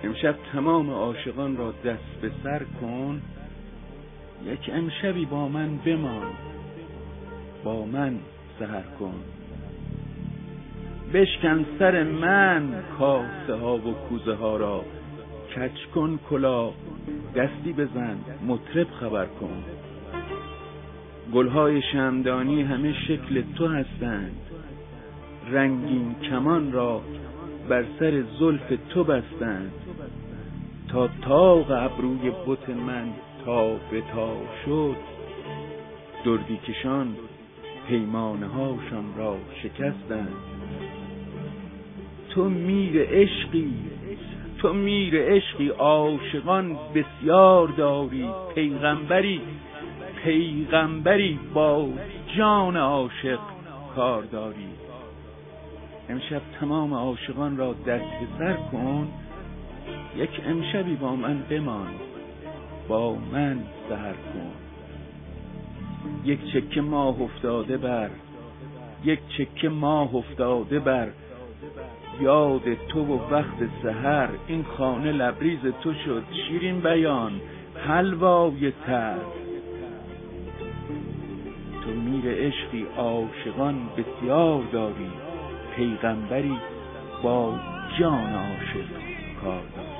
امشب تمام عاشقان را دست به سر کن، یک امشبی با من بمان، با من سحر کن. بشکن سر من کاسه ها و کوزه ها را، کج کن کلاه، دستی بزن، مطرب خبر کن. گلهای شمعدانی همه شکل تو هستند، رنگین کمان را بر سر زلف تو بستند. تا طاق ابروی بت من تا به تا شد، دردی کشان پیمانه هاشان را شکستند. تو میر عشقی، تو میر عشقی، عاشقان بسیار داری. پیغمبری، پیغمبری با جان عاشق کار داری. امشب تمام عاشقان را دست به سر کن، یک امشبی با من بمان، با من سحر کن. یک چکه ماه افتاده بر، یک چکه ماه افتاده بر یاد تو و وقت سحر. این خانه لبریز تو شد شیرین بیان، حلوای تر. تو میر عشقی، عاشقان بسیار داری. پیغمبری با جان عاشق کار داری.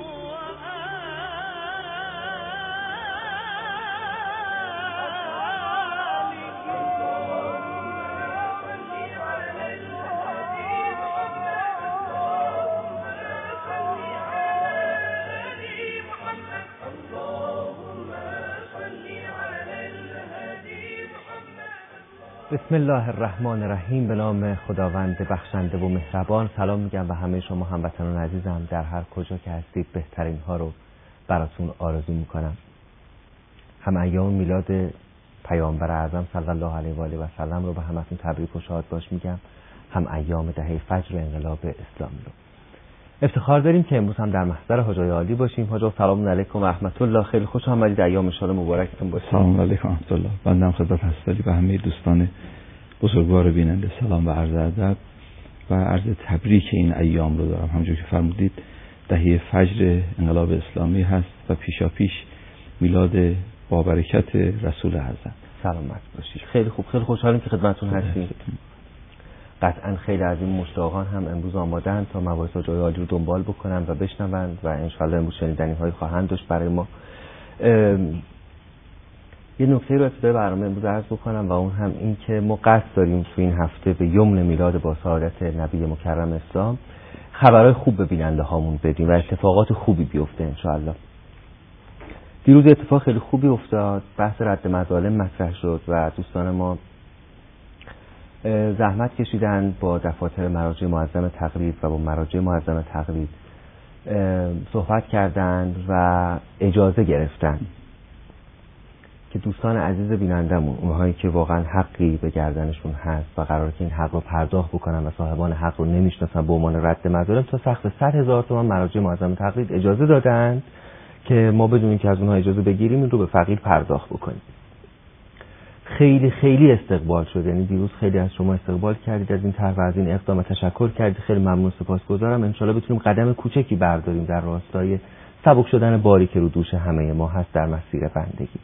بسم الله الرحمن الرحیم. به نام خداوند بخشنده و مهربان. سلام میگم و همه شما هموطنان عزیزم در هر کجا که هستید بهترین ها رو براتون آرزو میکنم. هم ایام میلاد پیامبر اعظم صلی الله علیه و آله و سلم رو به همتون تبریک و شاد باش میگم، هم ایام دهه فجر انقلاب اسلامی رو. افتخار داریم که امروز هم در محضر حاجای عالی باشیم. حاجا سلام علیکم و رحمت الله، خیلی خوش آمدید. ایام ان شاء الله مبارکتون باشه. سلام علیکم و رحمت الله. بنده خدمت هستید به همه دوستان بزرگوار بیننده سلام و عرض ادب و عرض تبریک این ایام رو دارم. همونجور که فرمودید دهه فجر انقلاب اسلامی هست و پیشاپیش میلاد با برکت رسول اعظم. سلامت باشید. خیلی خوب، خیلی خوشحالیم که خدمتتون هستیم. قطعا خیلی از این مشتاقان هم امروز آمادن تا مباحث جای عالی رو دنبال بکنن و بشنوند و انشالله امروز شنیدنی هایی خواهند داشت برای ما. یه نکته رو ابتدای برنامه امروز عرض بکنم و اون هم این که ما قصد داریم تو این هفته به یمن میلاد با سعادت نبی مکرم اسلام خبرهای خوب به بیننده هامون بدیم و اتفاقات خوبی بیفته انشالله. دیروز اتفاق خیلی خوبی افتاد، بحث رد مظالم مطرح شد و دوستان ما زحمت کشیدن با دفاتر مراجع معظم تقلید و با مراجع معظم تقلید صحبت کردند و اجازه گرفتن که دوستان عزیز بینندمون، اونهایی که واقعا حقی به گردنشون هست و قراره که این حق رو پرداخت بکنن و صاحبان حق رو نمیشناسن به عنوان رد مظالم، تا سقف 100,000 تومان مراجع معظم تقلید اجازه دادند که ما بدون اینکه از اونها اجازه بگیریم این رو به فقیر پرداخت بکنیم. خیلی خیلی استقبال شد، یعنی دیروز خیلی از شما استقبال کردید از این طرح و از این اقدام، تشکر کردید. خیلی ممنون، سپاسگزارم. ان شاءالله بتونیم قدم کوچکی برداریم در راستای سبک شدن باری که رو دوش همه ما هست در مسیر بندگی.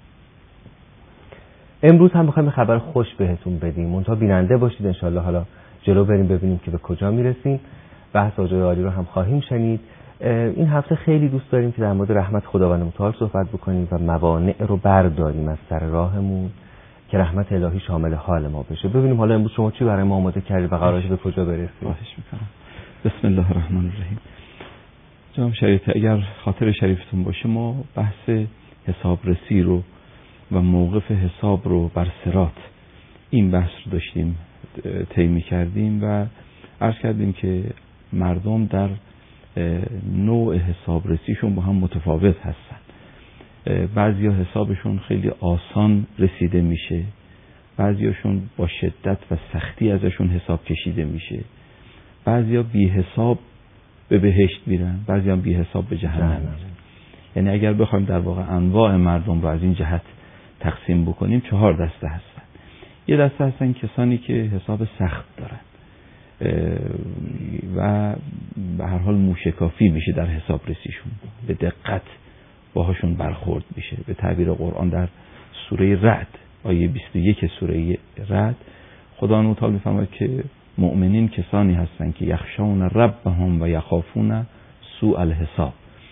امروز هم می‌خوایم خبر خوش بهتون بدیم، منتها بیننده باشید ان شاءالله. حالا جلو بریم ببینیم که به کجا میرسیم. بحث حاجای عالی رو هم خواهیم شنید. این هفته خیلی دوست داریم که در مورد رحمت خداوند متعال صحبت بکنیم و موانع رو برداریم از سر راهمون که رحمت الهی شامل حال ما بشه. ببینیم حالا امروز شما چی برای ما آماده کردید و قراره به کجا برسیم. خواهش می‌کنم. بسم الله الرحمن الرحیم. جناب شریف، اگر خاطر شریفتون باشه ما بحث حسابرسی رو و موقف حساب رو بر صراط، این بحث رو داشتیم طی کردیم و عرض کردیم که مردم در نوع حسابرسیشون با هم متفاوت هستن. بعضیا حسابشون خیلی آسان رسیده میشه، بعضیاشون با شدت و سختی ازشون حساب کشیده میشه، بعضیا بی حساب به بهشت میرن، بعضیا بی حساب به جهنم میرن. یعنی اگر بخوایم در واقع انواع مردم رو از این جهت تقسیم بکنیم 4 دسته هستن. یه دسته هستن کسانی که حساب سخت دارن و به هر حال موشکافی میشه در حساب رسیشون، به دقت باهاشون برخورد میشه. به تعبیر قرآن در سوره رعد آیه 21 سوره رعد خدا تعالی میفرماید که مؤمنین کسانی هستند که یخشون ربهم و یخافون سوء الحساب،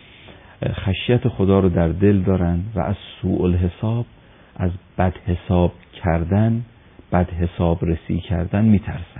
خشیت خدا رو در دل دارن و از سوء الحساب، از بد حساب کردن، بد حساب رسی کردن میترسن.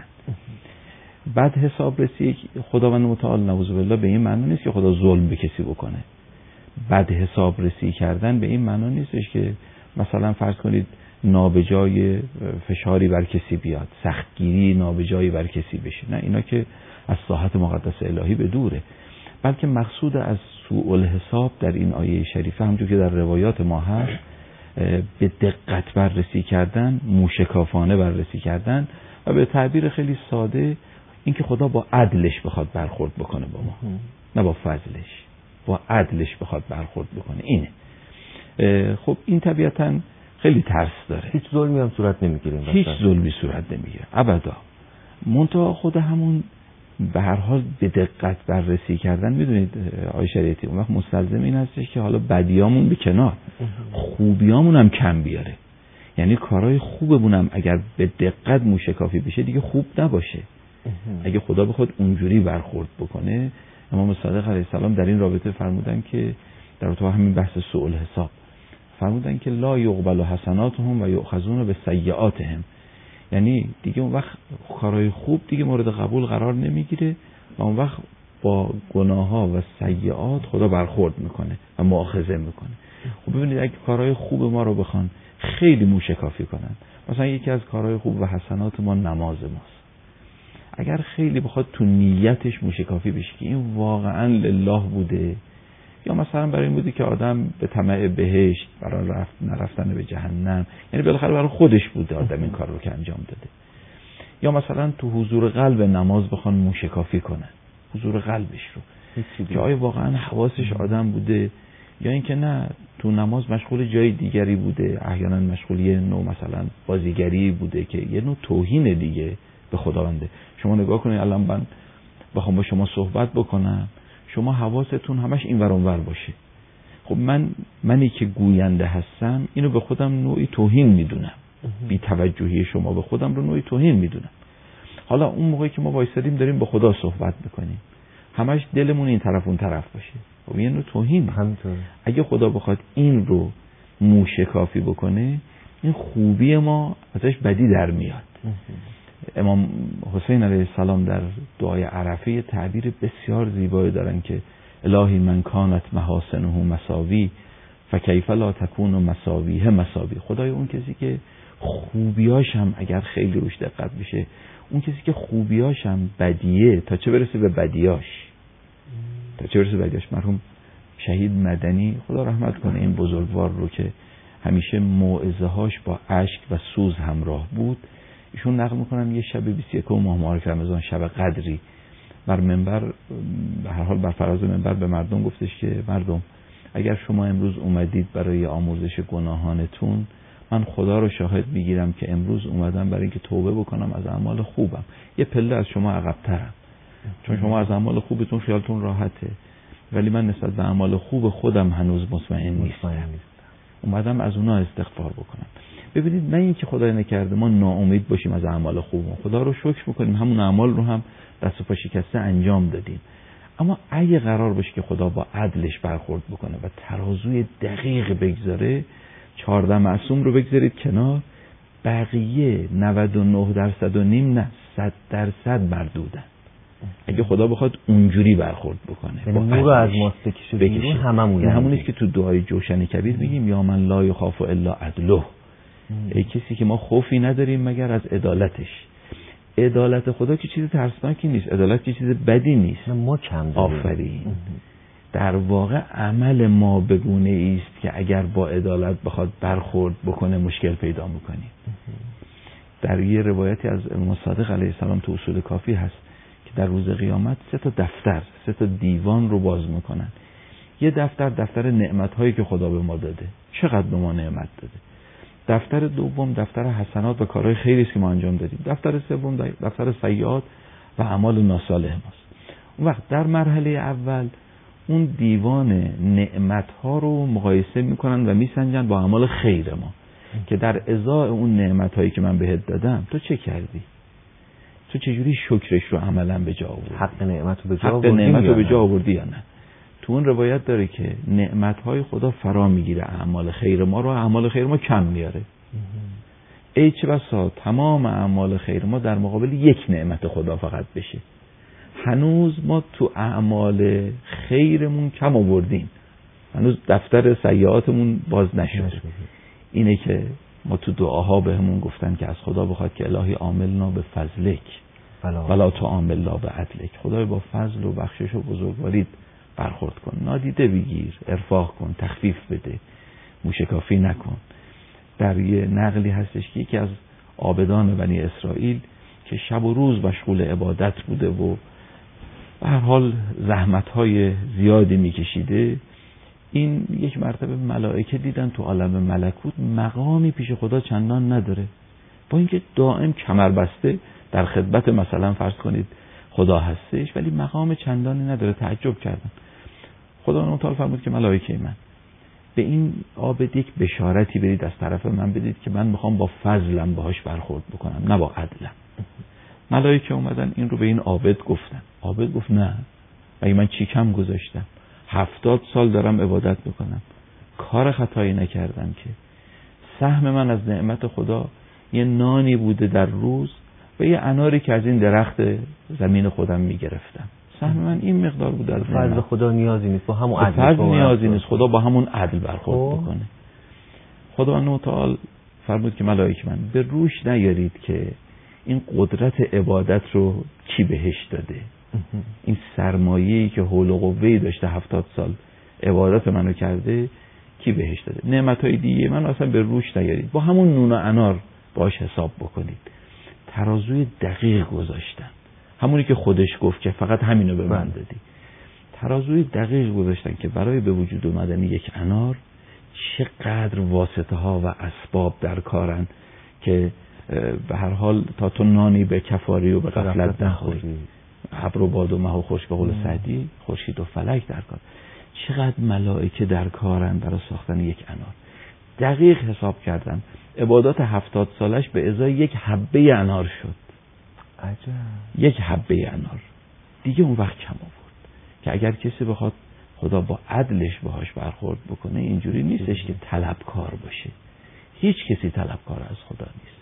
بد حساب رسی خداوند متعال نعوذ بالله به این معنی نیست که خدا ظلم به کسی بکنه. بد حساب رسی کردن به این معنی نیستش که مثلا فرض کنید نابجای فشاری بر کسی بیاد، سختگیری نابجایی بر کسی بشه. نه، اینا که از ساحت مقدس الهی به دوره. بلکه مقصود از سوء الحساب در این آیه شریفه همونجور که در روایات ما هست به دقت بررسی کردن، موشکافانه بررسی کردن و به تعبیر خیلی ساده اینکه خدا با عدلش بخواد برخورد بکنه با ما، نه با فضلش، با عدلش بخواد برخورد بکنه. اینه. خب این طبیعتاً خیلی ترس داره. هیچ ظلمی هم صورت نمیگیره. هیچ ظلمی صورت نمیگیره ابدا. منتها خود همون به هر حال به دقت بررسی کردن، میدونید آقای شریعتی، اون وقت مستلزم این هستش که حالا بدیامون به کنار، خوبیامون هم کم بیاره. یعنی کارهای خوبمون هم اگر به دقت موشکافی بشه دیگه خوب نباشه. اگه خدا بخواد اونجوری برخورد بکنه، امام صادق علیه السلام در این رابطه فرمودن که در تو همین بحث سوء الحساب فرمودن که لا یقبل حسناتهم و یؤخذون بسیئاتهم، یعنی دیگه اون وقت کارهای خوب دیگه مورد قبول قرار نمیگیره و اون وقت با گناه‌ها و سیئات خدا برخورد میکنه و مؤاخذه میکنه. خب ببینید اگه کارهای خوب ما رو بخوان خیلی موشکافی کنن، مثلا یکی از کارهای خوب و حسنات ما نماز ماست، اگر خیلی بخواد تو نیتش موشکافی بشه که این واقعا لله بوده یا مثلا برای این بوده که آدم به طمع بهشت، برای نرفتن به جهنم، یعنی بالاخره برای خودش بوده آدم این کار رو که انجام داده، یا مثلا تو حضور قلب نماز بخوان موشکافی کنن حضور قلبش رو که آیا واقعا حواسش آدم بوده یا اینکه نه تو نماز مشغول جای دیگری بوده، احیانا مشغول یه نوع مثلا بازیگری بوده که یه نوع توهین دیگه به خداونده. شما نگاه کنید الان من بخوام با شما صحبت بکنم، شما حواستون همش این ور اون ور باشه. خب منی که گوینده هستم اینو به خودم نوعی توهین میدونم، بی توجهی شما به خودم رو نوعی توهین میدونم. حالا اون موقعی که ما وایسادیم داریم با خدا صحبت میکنیم، همش دلمون این طرف اون طرف باشه، خب یه نوع توهین. همینطوره. اگه خدا بخواد این رو موشکافی بکنه، این خوبی ما ازش بدی در میاد. امام حسین علیه السلام در دعای عرفه تعبیر بسیار زیبایی دارن که الهی من کانت محاسنه مساوی فکیف لا تکون مساویه مساوی. خدای اون کسی که خوبیاش هم اگر خیلی روش دقت بشه، اون کسی که خوبیاش هم بدیه تا چه برسه به بدیاش، تا چه برسه به بدیاش. مرحوم شهید مدنی خدا رحمت کنه این بزرگوار رو که همیشه موعظه هاش با اشک و سوز همراه بود، ایشون نقل میکنن یه شب 21 ماه معارف رمضان، شب قدری، بر منبر به هر حال بر فراز منبر به مردم گفتش که مردم اگر شما امروز اومدید برای آمرزش گناهانتون، من خدا رو شاهد میگیرم که امروز اومدم برای اینکه توبه بکنم از اعمال خوبم، یه پله از شما عقب‌ترم، چون شما از اعمال خوبتون خیالتون راحته ولی من نسبت به اعمال خوب خودم هنوز مطمئن نیستم، اومدم از اونها استغفار بکنم. ببینید نه اینکه خدای نکرده ما ناامید باشیم از اعمال خوب، خدا رو شکر میکنیم همون اعمال رو هم دست و پا شکسته انجام دادیم، اما اگه قرار باشه که خدا با عدلش برخورد بکنه و ترازوی دقیق بگذاره، 14 معصوم رو بگذارید کنار، بقیه 99% و نیم نه 100% مردودن. اگه خدا بخواد اونجوری برخورد بکنه، یعنی نور از ماست بکشه هممون. این همونیست که تو دعای جوشن کبیر میگیم یا من لا یخاف الا عدله، ای کسی که ما خوفی نداریم مگر از عدالتش. عدالت خدا که چیز ترسناکی نیست، عدالت که چیز بدی نیست، ما کم داریم. آفرین. در واقع عمل ما به گونه است که اگر با عدالت بخواد برخورد بکنه مشکل پیدا میکنیم. در یه روایتی از امام صادق علیه السلام تو اصول کافی هست که در روز قیامت 3 دفتر 3 دیوان رو باز میکنن. یه دفتر نعمت‌هایی که خدا به ما داده، چقدر به ما نعمت داده. دفتر دوم دفتر حسنات و کارهای خیری است که ما انجام دادیم. دفتر سوم دفتر سیئات و اعمال ناصالح ماست. اون وقت در مرحله اول اون دیوان نعمت‌ها رو مقایسه میکنن و میسنجن با اعمال خیر ما که در ازای اون نعمت‌هایی که من بهت دادم تو چه کردی؟ تو چجوری شکرش رو عملاً به جا آوردی؟ حق نعمت رو به جا آوردی یا نه؟ تو اون روایت داره که نعمت‌های خدا فرا میگیره اعمال خیر ما رو، اعمال خیر ما کم میاره. ای چه بسا تمام اعمال خیر ما در مقابل یک نعمت خدا فقط بشه. هنوز ما تو اعمال خیرمون کم آوردیم، هنوز دفتر سیئاتمون باز نشد. اینه که ما تو دعاها بهمون گفتن که از خدا بخواد که الهی عاملنا به فضلک ولا تعاملنا به عدلک. خدای با فضل و بخشش و بزرگواریت برخورد کن، نادیده بگیر، ارفاق کن، تخفیف بده، موشکافی نکن. در یه نقلی هستش که یکی از عابدان بنی اسرائیل که شب و روز مشغول عبادت بوده و به هر حال زحمت‌های زیادی می‌کشیده، این یک مرتبه ملائکه دیدن تو عالم ملکوت مقامی پیش خدا چندان نداره، با اینکه دائم کمربسته در خدمت مثلا فرض کنید خدا هستش، ولی مقام چندانی نداره. تعجب کردن. خدا تعالی فرمود که ملائکه من به این عابد یک بشارتی بدید از طرف من بدید که من میخوام با فضلم باهاش برخورد بکنم نه با عدلم. ملائکه اومدن این رو به این عابد گفتن. عابد گفت نه، مگه من چی کم گذاشتم؟ 70 سال دارم عبادت میکنم، کار خطایی نکردم که. سهم من از نعمت خدا یه نانی بوده در روز و یه اناری که از این درخت زمین خودم میگرفتم. سهم من این مقدار بوده از فضل خدا نیازی نیست، با همون عدل فضل نیازی نیست، خدا با همون عدل برخورد بکنه. خدا تعالی فرمود که ملائکه من به روش نیارید که این قدرت عبادت رو کی بهش داده، این سرمایه‌ای که حول و قوه‌ای داشته 70 سال عبادت منو کرده کی بهش داده. نعمت‌های دیگه من اصلا به روش نیارید، با همون نون و انار باش حساب بکنید. ترازوی دقیق گذاشتن، همونی که خودش گفت که فقط همینو به من دادی. ترازوی دقیق گذاشتن که برای به وجود اومدن یک انار چقدر واسطه ها و اسباب در کارن که به هر حال تا تو نانی به کفاری و به غفلت نخوری. ابر و باد و مه و خورشید، به قول سعدی خورشید و فلک در کار. چقدر ملائکه در کارن برای ساختن یک انار. دقیق حساب کردن عبادات 70 سالش به ازای یک حبه انار شد. عجب. یک حبه انار دیگه اون وقت کم آورد که اگر کسی بخواد خدا با عدلش باهاش برخورد بکنه اینجوری نیستش که طلبکار باشه. هیچ کسی طلبکار از خدا نیست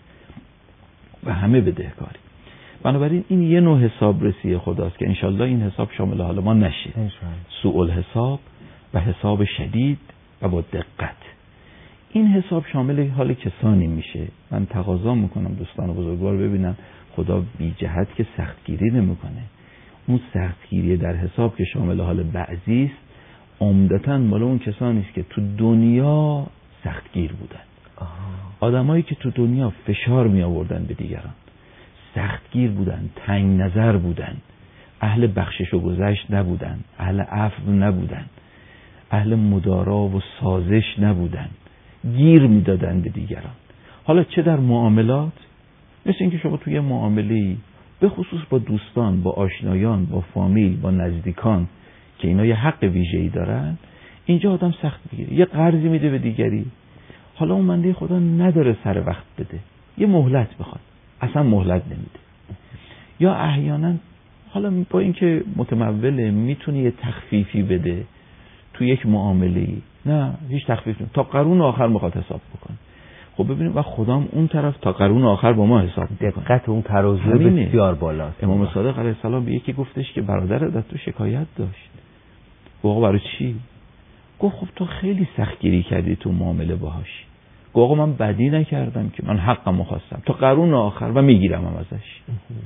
و همه بدهکاری. بنابراین این یه نوع حسابرسی خداست که انشالله این حساب شامل حال ما نشه. سوء الحساب و حساب شدید و با دقت. این حساب شامل حال کسانی میشه. من تقاضا میکنم دوستان بزرگوار ببینن خدا بی جهت که سختگیری نمیکنه. اون سختگیری در حساب که شامل حال بعضی است عمدتاً مال اون کسانی است که تو دنیا سختگیر بودن. آدمایی که تو دنیا فشار می آوردن به دیگران، سختگیر بودن، تنگ نظر بودن، اهل بخشش و گذشت نبودن، اهل عفو نبودن، اهل مدارا و سازش نبودن، گیر میدادن به دیگران. حالا چه در معاملات، مثل اینکه شما توی معامله‌ای به خصوص با دوستان، با آشنایان، با فامیل، با نزدیکان که اینا یه حق ویژه‌ای دارن، اینجا آدم سخت میگیره، یه قرضی میده به دیگری، حالا اون بنده خدا نداره سر وقت بده، یه مهلت بخواد، اصلا مهلت نمیده. یا احیانا حالا با اینکه متموله میتونه یه تخفیفی بده تو یک معامله‌ای، نه هیچ تخفیف نمیده، تا قرون آخر میخواد حساب بکنه. خب ببینیم و خدام اون طرف تا قرون آخر با ما حساب میکنه. دقت اون ترازو بسیار بالاست. امام صادق علیه السلام به یکی گفتش که برادرت از تو شکایت داشت. گفت آقا برای چی؟ گفت خب تو خیلی سختگیری کردی تو معامله باهاش. گفت آقا من بدی نکردم که، من حقمو خواستم تا قرون آخر و میگیرم ازش.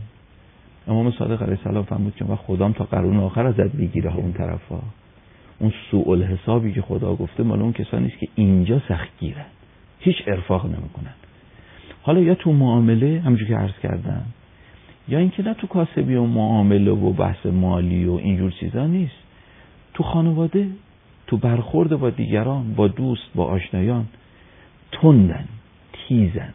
امام صادق علیه السلام فرمود که خدام تا قرون آخر ازت میگیره اون طرفا. اون سوء الحسابی که خدا گفته مال اون کسانی است که اینجا سختگیرن، هیچ ارفاق نمیکنن. حالا یا تو معامله همونجوری که عرض کردم، یا اینکه نه تو کاسبی و معامله و بحث مالی و اینجور چیزا نیست، تو خانواده، تو برخورد با دیگران، با دوست، با آشنایان تندن، تیزن،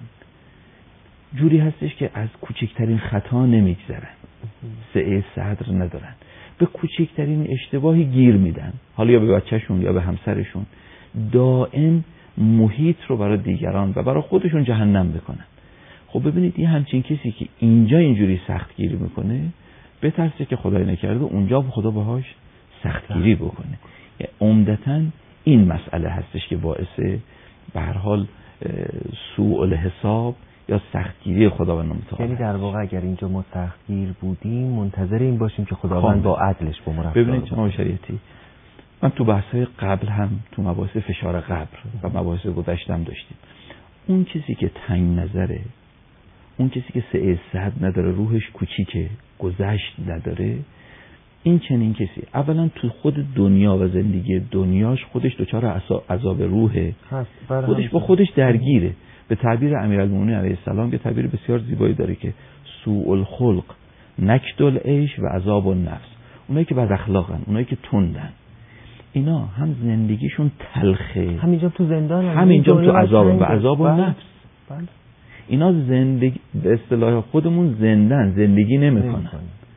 جوری هستش که از کوچکترین خطا نمیگذرن، سعه صدر ندارن. به کوچکترین اشتباهی گیر میدن، حالا یا به بچهشون یا به همسرشون، دائم محیط رو برای دیگران و برای خودشون جهنم بکنن. خب ببینید این همچین کسی که اینجا اینجوری سختگیری میکنه، بترسه که خدای نکرده اونجا خدا باهاش سختگیری بکنه. عمدتاً این مسئله هستش که باعث به هر حال سوء الحساب یا سختگیری خداوند متعال. یعنی در واقع اگر اینجا ما سختگیر بودیم منتظر این باشیم که خداوند با عدلش با ما رفتار کنه. ببینید جناب شریعتی، من تو بحث‌های قبل هم تو مباحث فشار قبر و مباحث گذشتم داشتیم. اون کسی که تنگ نظره، اون کسی که سعی صد نداره، روحش کوچیکه، گذشت نداره، این چنین کسی اولا تو خود دنیا و زندگی دنیاش خودش دچار عذاب روحه، خودش با خودش درگیره. به تعبیر امیرالمومنین علیه السلام که تعبیر بسیار زیبایی داره که سوء الخلق نکد العیش و عذاب النفس. اونایی که بد اخلاقن، اونایی که تندن، اینا هم زندگیشون تلخه، همینجا تو زندان، همینجا تو عذاب و عذاب النفس. اینا زندگی به اصطلاح خودمون زندگی نمیکنن.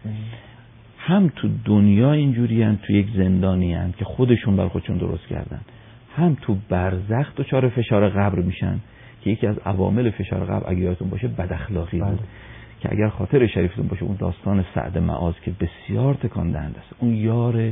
هم تو دنیا اینجوری هن، تو یک زندانی هن که خودشون بر خودشون درست کردن، هم تو برزخ دچار فشار قبر میشن که یکی از عوامل فشار قبر اگه یادتون باشه بد اخلاقی بود که اگر خاطر شریفتون باشه اون داستان سعد معاذ که بسیار تکان دهنده است. اون یار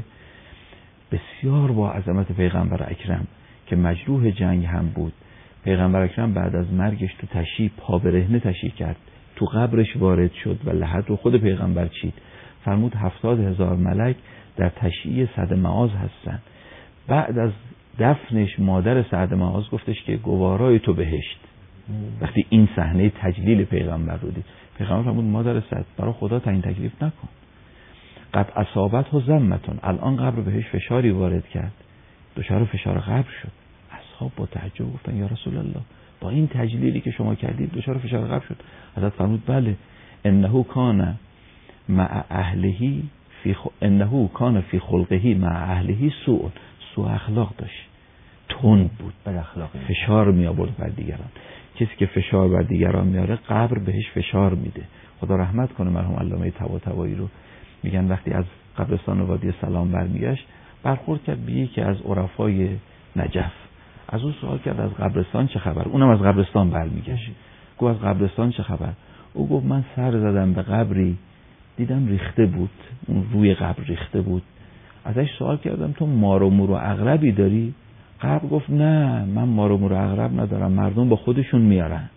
بسیار با عظمت پیغمبر اکرم که مجروح جنگ هم بود، پیغمبر اکرم بعد از مرگش تو تشییع پا برهنه تشییع کرد، تو قبرش وارد شد و لحد رو خود پیغمبر چید، فرمود 70,000 ملک در تشییع سعد معاذ هستن. بعد از دفنش مادر سعد معاذ گفتش که گوارای تو بهشت. وقتی این صحنه تجلیل پیغمبر رو دید، پیغمبر فرمود مادر سعد برای خدا تعیین تکلیف نکن، قد اصابته ذمتون، الان قبر بهش فشاری وارد کرد، دچار فشار قبر شد. اصحاب با تعجب گفتن یا رسول الله با این تجلیلی که شما کردید دچار فشار قبر شد؟ حضرت فرمود بله، انه کان مع اهلهی انه کان فی خلقه مع اهلهی سوء اخلاق داشت، تند بود، بد اخلاقی، فشار می آورد بر دیگران. کسی که فشار بر دیگران میاره قبر بهش فشار میده. خدا رحمت کنه مرحوم علامه طباطبایی رو، میگن وقتی از قبرستان وادی سلام برمیگشت برخورد کرد به یکی از عرفای نجف، از اون سوال کرد از قبرستان چه خبر؟ اونم از قبرستان برمیگشت، گفت از قبرستان چه خبر؟ او گفت من سر زدم به قبری دیدم ریخته بود، اون روی قبر ریخته بود، ازش سوال کردم تو مار و مور و عقربی داری؟ قبر گفت نه من مار و مور و عقرب ندارم، مردم با خودشون میارن،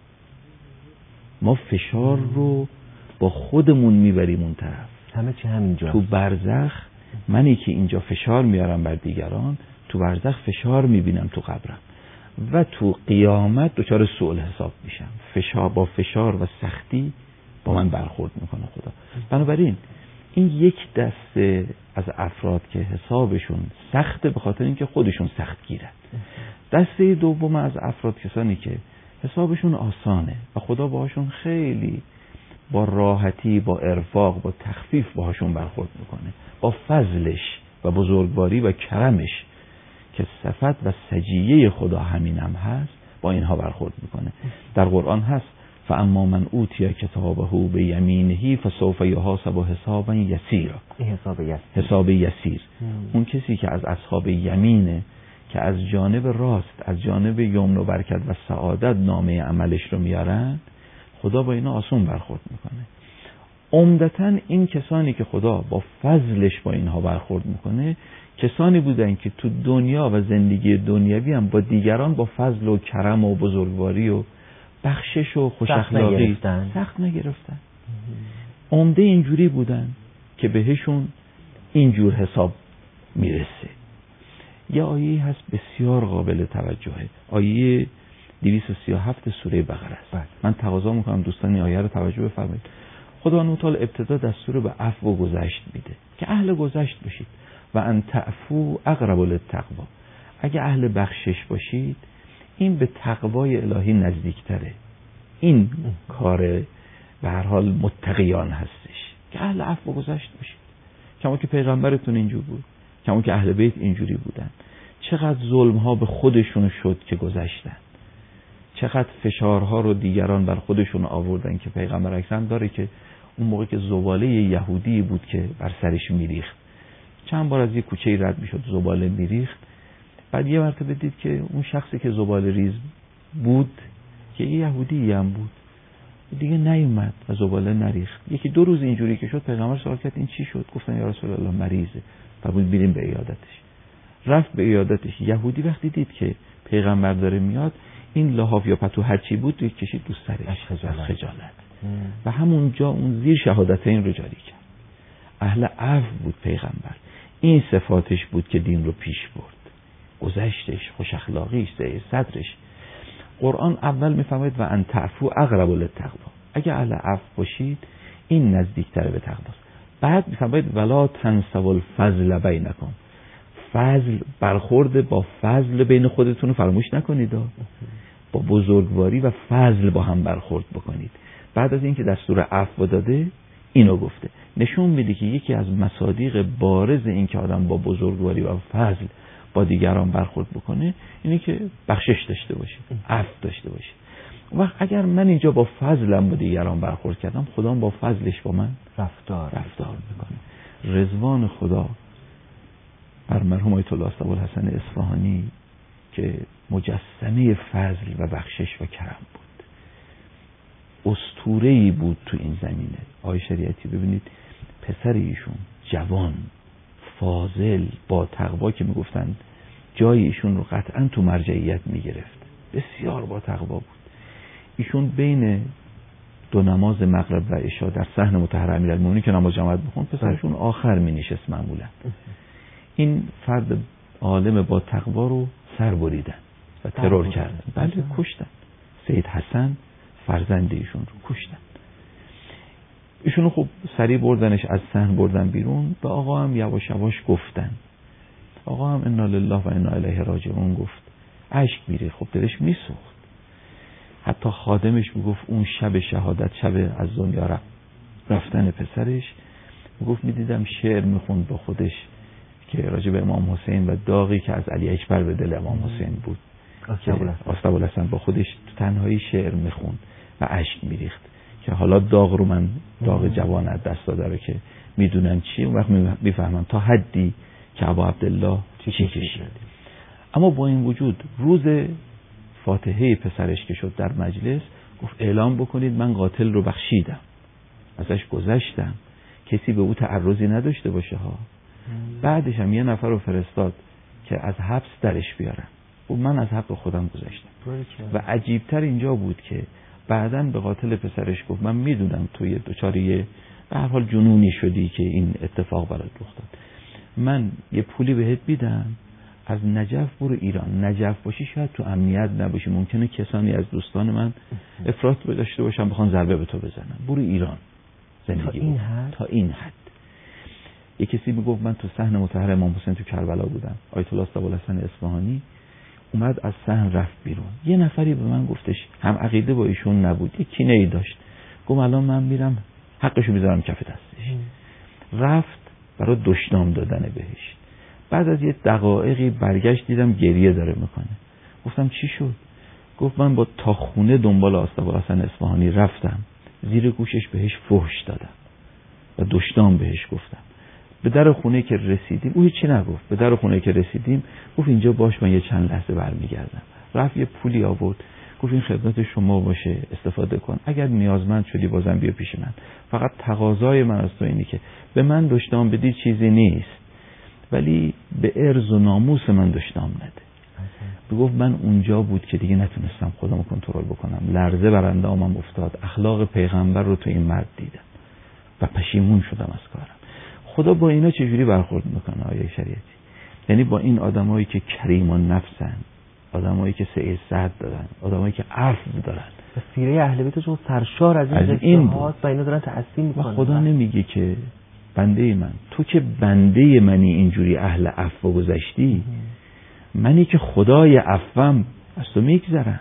ما فشار رو با خودمون میبریم اون طرف. همه چی همینجا. تو برزخ منی که اینجا فشار میارم بر دیگران، تو برزخ فشار میبینم تو قبرم و تو قیامت دچار سوء الحساب میشم. فشار با فشار و سختی با من برخورد میکنه خدا. بنابراین این یک دسته از افراد که حسابشون سخته به خاطر اینکه خودشون سخت گیرن. دسته دوم از افراد کسانی که حسابشون آسانه و خدا باهاشون خیلی با راحتی، با ارفاق، با تخفیف باهاشون برخورد میکنه، با فضلش و بزرگواری و کرمش که صفت و سجیه خدا همینم هست، با اینها برخورد میکنه. در قرآن هست فاما من اوتی کتابه بیمینه فسوف یحاسب حسابا یسیرا. حساب یسیر. اون کسی که از اصحاب یمینه که از جانب راست، از جانب یمن و برکت و سعادت نامه عملش رو میارن، خدا با اینا آسون برخورد میکنه. عمدتاً این کسانی که خدا با فضلش با اینها برخورد میکنه کسانی بودن که تو دنیا و زندگی دنیوی هم با دیگران با فضل و کرم و بزرگواری و بخشش و خوش اخلاقی سخت نگرفتن. عمده اینجوری بودن که بهشون اینجور حساب میرسه. یه آیه هست بسیار قابل توجهه، آیه 237 سوره بقره است. من تقاضا میکنم دوستان این آیه رو توجه بفرمایید. خدا تعالی ابتدا دستور به عفو و گذشت میده که اهل گذشت باشید و ان تعفو اقرب للتقوا. اگه اهل بخشش باشید این به تقوای الهی نزدیکتره. این کار به هر حال متقیان هستش که اهل عفو و گذشت باشید. کما که پیغمبرتون اینجور بود، کما که اهل بیت اینجوری بودن. چقدر ظلم ها به خودشون شد که گذشتن، چقدر فشارها رو دیگران بر خودشون آوردن که پیغمبر اکرم داره که اون موقع که زباله یهودی بود که بر سرش میریخت چند بار از یه کوچه‌ای رد میشد، زباله میریخت. بعد یه مرتبه دید که اون شخصی که زباله ریز بود که یه یهودی هم بود، دیگه نیومد و زباله نریخت. یکی دو روز اینجوری که شد، پیغمبر سوال کرد این چی شد؟ گفتن یا رسول الله مریضه. فرمود بریم به عیادتش. رفت به عیادتش. یهودی وقتی دید که پیغمبر داره میاد، این لحاف یا پتو هر چی بود توی کشید دوست سرش خجالت. و همونجا اون زیر شهادتین رو جاری کرد. اهل عفو بود پیغمبر. این صفاتش بود که دین رو پیش برد. گذشتش، خوش اخلاقیش، صدرش. قرآن اول میفهمید و ان تعفو اقرب للتقوا. اگه اهل عفو باشید این نزدیکتر به تقواست. بعد میفهمید ولا تنسوا الفضل بینکم. فضل، برخورد با فضل بین خودتون رو فراموش نکنید. با بزرگواری و فضل با هم برخورد بکنید. بعد از اینکه دستور عفو داده اینو گفته، نشون میده که یکی از مصادیق بارز این که آدم با بزرگواری و فضل با دیگران برخورد بکنه اینه که بخشش داشته باشه، عفو داشته باشه. وقت اگر من اینجا با فضلم با دیگران برخورد کردم، خدا با فضلش با من رفتار میکنه. رضوان خدا بر مرحوم آیت الله ابوالحسن اصفهانی که مجسمه فضل و بخشش و کرم بود، اسطوره‌ای بود تو این زمینه. آقای شریعتی ببینید پسر ایشون جوان فاضل با تقوا که میگفتن جای ایشون رو قطعا تو مرجعیت میگرفت، بسیار با تقوا بود. ایشون بین دو نماز مغرب و عشاء در صحن مطهر امیرالمومنین که نماز جماعت بخون، پسرشون آخر مینشست معمولا. این فرد عالم با تقوا رو سر بریدن و ترور کردن. بله کشتن. سید حسن فرزند ایشون رو کشتن. ایشونو خب سریع بردنش از صحن بردن بیرون. به آقا هم یواش یواش گفتن. آقا هم انا لله و انا الیه راجعون گفت. اشک میره، خب دلش میسوخت. حتی خادمش میگفت اون شب شهادت، شب از دنیا رفتن پسرش، میگفت میدیدم شعر میخوند با خودش که راجع به امام حسین و داغی که از علی اکبر به دل امام حسین بود. آستابالحسن با خودش تو تنهایی شعر میخوند و اشک میریخت که حالا داغ رو من، داغ جوان از دست داده رو که میدونن چی، اون وقت میفهمن تا حدی که ابا عبدالله چی کشید. اما با این وجود روز فاتحه پسرش که شد در مجلس، گفت اعلام بکنید من قاتل رو بخشیدم، ازش گذشتم، کسی به او تعرضی نداشته باشه ها. بعدش هم یه نفر رو فرستاد که از حبس درش بیارن. و من از حق خودم گذشتم. و عجیبتر اینجا بود که بعداً به قاتل پسرش گفت من میدونم تو یه دوچاری به هر حال جنونی شدی که این اتفاق برات رخ داد، من یه پولی بهت میدم، از نجف برو ایران. نجف باشی شاید تو امنیت نباشی، ممکنه کسانی از دوستان من افراط داشته باشن بخوان ضربه به تو بزنن، برو ایران زندگی تا این حد. یه کسی میگفت من تو صحن مطهر امام حسین تو کربلا بودم، آیت الله ابوالحسن اصفهانی اومد از صحن رفت بیرون. یه نفری به من گفتش هم عقیده با ایشون نبود، یه کینه‌ای داشت، گفت الان من میرم حقشو میذارم کف دستش. رفت برای دشنام دادن بهش. بعد از یه دقایقی برگشت دیدم گریه داره میکنه. گفتم چی شد؟ گفت من با تا خونه دنبال آستابالحسن اصفهانی رفتم، زیر گوشش بهش فحش دادم و دشنام بهش گفتم. به در خونه که رسیدیم، او هیچی نگفت، به در خونه که رسیدیم گفت اینجا باش من یه چند لحظه برمیگردم. رفت یه پولی آورد، گفت این خدمت شما باشه استفاده کن، اگر نیازمند شدی بازم بیا پیش من، فقط تقاضای من از تو اینی که به من دشنام بدی چیزی نیست، ولی به عرض و ناموس من دشنام نده. گفت من اونجا بود که دیگه نتونستم خودمو کنترل بکنم، لرزه بر اندامم افتاد، اخلاق پیغمبر رو تو این مرد دیدم و پشیمون شدم از کارم. خدا با اینا چجوری برخورد میکنه آیه شریعتی؟ یعنی با این آدمایی که کریم و نفسن، آدمایی که سعی صد دارن، آدمایی که عفو دارن. سیره اهل بیتشون سرشار از این جهات و اینا دارن تأثیر میکنن. خدا نمیگه که بنده من، تو که بنده منی اینجوری اهل عفو گذشتی، منی که خدای عفوم از تو میگذرم.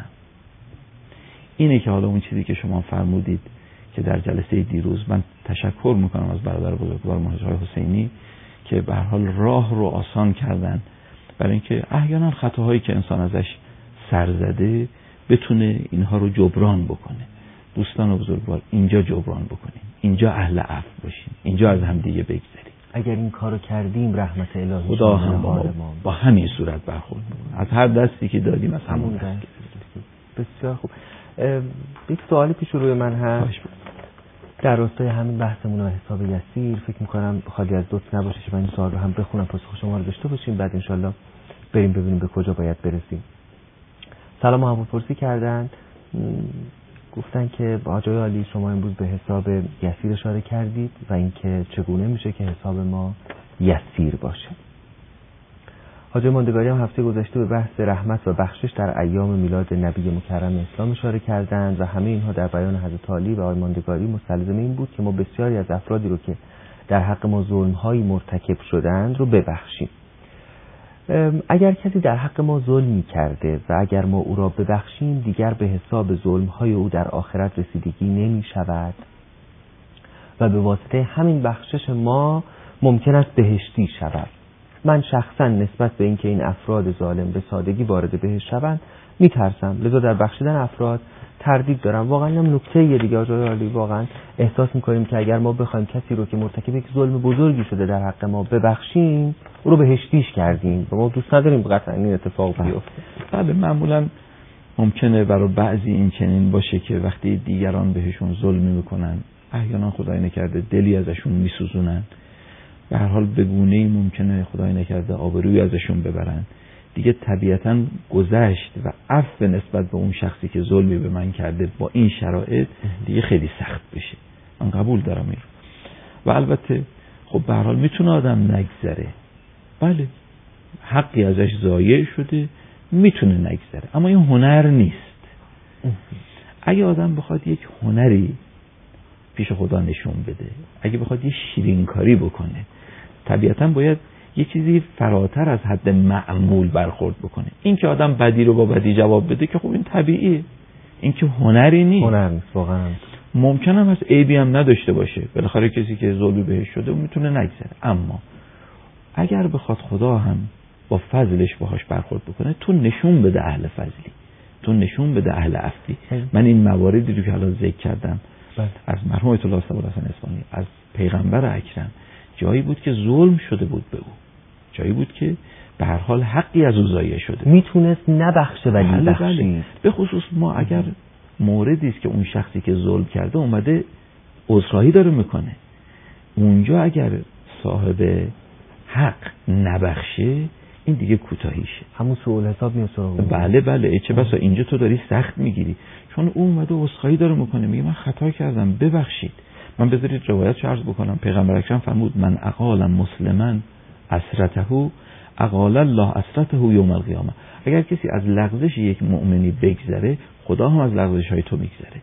اینه که حالا اون چیزی که شما فرمودید که در جلسه دیروز، من تشکر میکنم از برادر بزرگوار مهاجر حسینی که به هر حال راه رو آسان کردن برای اینکه احیانا خطاهایی که انسان ازش سر زده بتونه اینها رو جبران بکنه. دوستان بزرگوار اینجا جبران بکنیم، اینجا اهل عفو باشیم، اینجا از هم دیگه بگذریم. اگر این کارو کردیم رحمت الهی خدا هم با همین صورت برخورد میکنه. از هر دستی که دادیم از همون دست. بسیار خوب. یک سوالی پیش روی من هست در راستای همین بحثمون و حساب یسیر. فکر میکنم خالی از لطف نباشه که من این سوال رو هم بخونم، پاسخ شما رو داشته باشیم، بعد انشالله بریم ببینیم به کجا باید برسیم. سلام و همپرسی کردن، گفتن که آقای عالی شما امروز به حساب یسیر اشاره کردید و اینکه چگونه میشه که حساب ما یسیر باشه. حاجی ماندگاری هم هفته گذشته به بحث رحمت و بخشش در ایام میلاد نبی مکرم اسلام اشاره کردند و همه اینها در بیان حضرت عالی و آقای ماندگاری مستلزم این بود که ما بسیاری از افرادی رو که در حق ما ظلم‌هایی مرتکب شدند رو ببخشیم. اگر کسی در حق ما ظلمی کرده و اگر ما او را ببخشیم دیگر به حساب ظلم‌های او در آخرت رسیدگی نمی شود و به واسطه همین بخشش ما ممکن است بهشتی شود. من شخصا نسبت به اینکه این افراد ظالم به سادگی وارد بهشت شوند میترسم، لذا در بخشیدن افراد تردید دارم. واقعا هم نکته یه دیگه آقای عالی، واقعا احساس میکنیم که اگر ما بخوایم کسی رو که مرتکب یک ظلم بزرگی شده در حق ما ببخشیم او رو بهشتیش کردیم و ما دوست نداریم قطعا این اتفاق بیفته. بله معمولا ممکنه برای بعضی این چنین باشه که وقتی دیگران بهشون ظلم میکنن احیانا خدای نکرده دلی ازشون میسوزونن، به هر حال به گونه‌ای ممکنه خدای نکرده آبرویی ازشون ببرن، دیگه طبیعتاً گذشت و عفو نسبت به اون شخصی که ظلمی به من کرده با این شرایط دیگه خیلی سخت بشه. من قبول دارم این رو و البته خب به هر حال میتونه آدم نگذره، بله حقی ازش ضایع شده میتونه نگذره، اما این هنر نیست. اگه آدم بخواد یک هنری پیش خدا نشون بده، اگه بخواد یه شیرینکاری بکنه، طبیعتاً باید یه چیزی فراتر از حد معمول برخورد بکنه. این که آدم بدی رو با بدی جواب بده که خب این طبیعیه، این که هنری نیست. هنر نیست واقعا. ممکنه هم از عیبی هم نداشته باشه، بالاخره کسی که ظلمی بهش شده اون میتونه نگذره، اما اگر بخواد خدا هم با فضلش باهاش برخورد بکنه، تو نشون بده اهل فضلی، تو نشون بده اهل عفوی. من این مواردی رو که الان ذکر کردم از مرحوم آیت الله صبور حسن اصفهانی، از پیغمبر اکرم، جایی بود که ظلم شده بود به او، جایی بود که به هر حال حقی از او ضایع شده، میتونست نبخشه ولی بخشید. به خصوص ما اگر موردی است که اون شخصی که ظلم کرده اومده عذرخواهی داره میکنه، اونجا اگر صاحب حق نبخشه این دیگه کوتاهیشه، همون سوء حساب میشه. بله چه بسا اینجا تو داری سخت میگیری، چون او اومده عذرخواهی داره میکنه، میگه من خطا کردم ببخشید. من بذارید روایت عرض بکنم، پیغمبر اکرم فرمود من اقال مسلما اسرته اقال الله اسرته یوم القیامه. اگر کسی از لغزش یک مؤمنی بگذره خدا هم از لغزش های تو میگذره.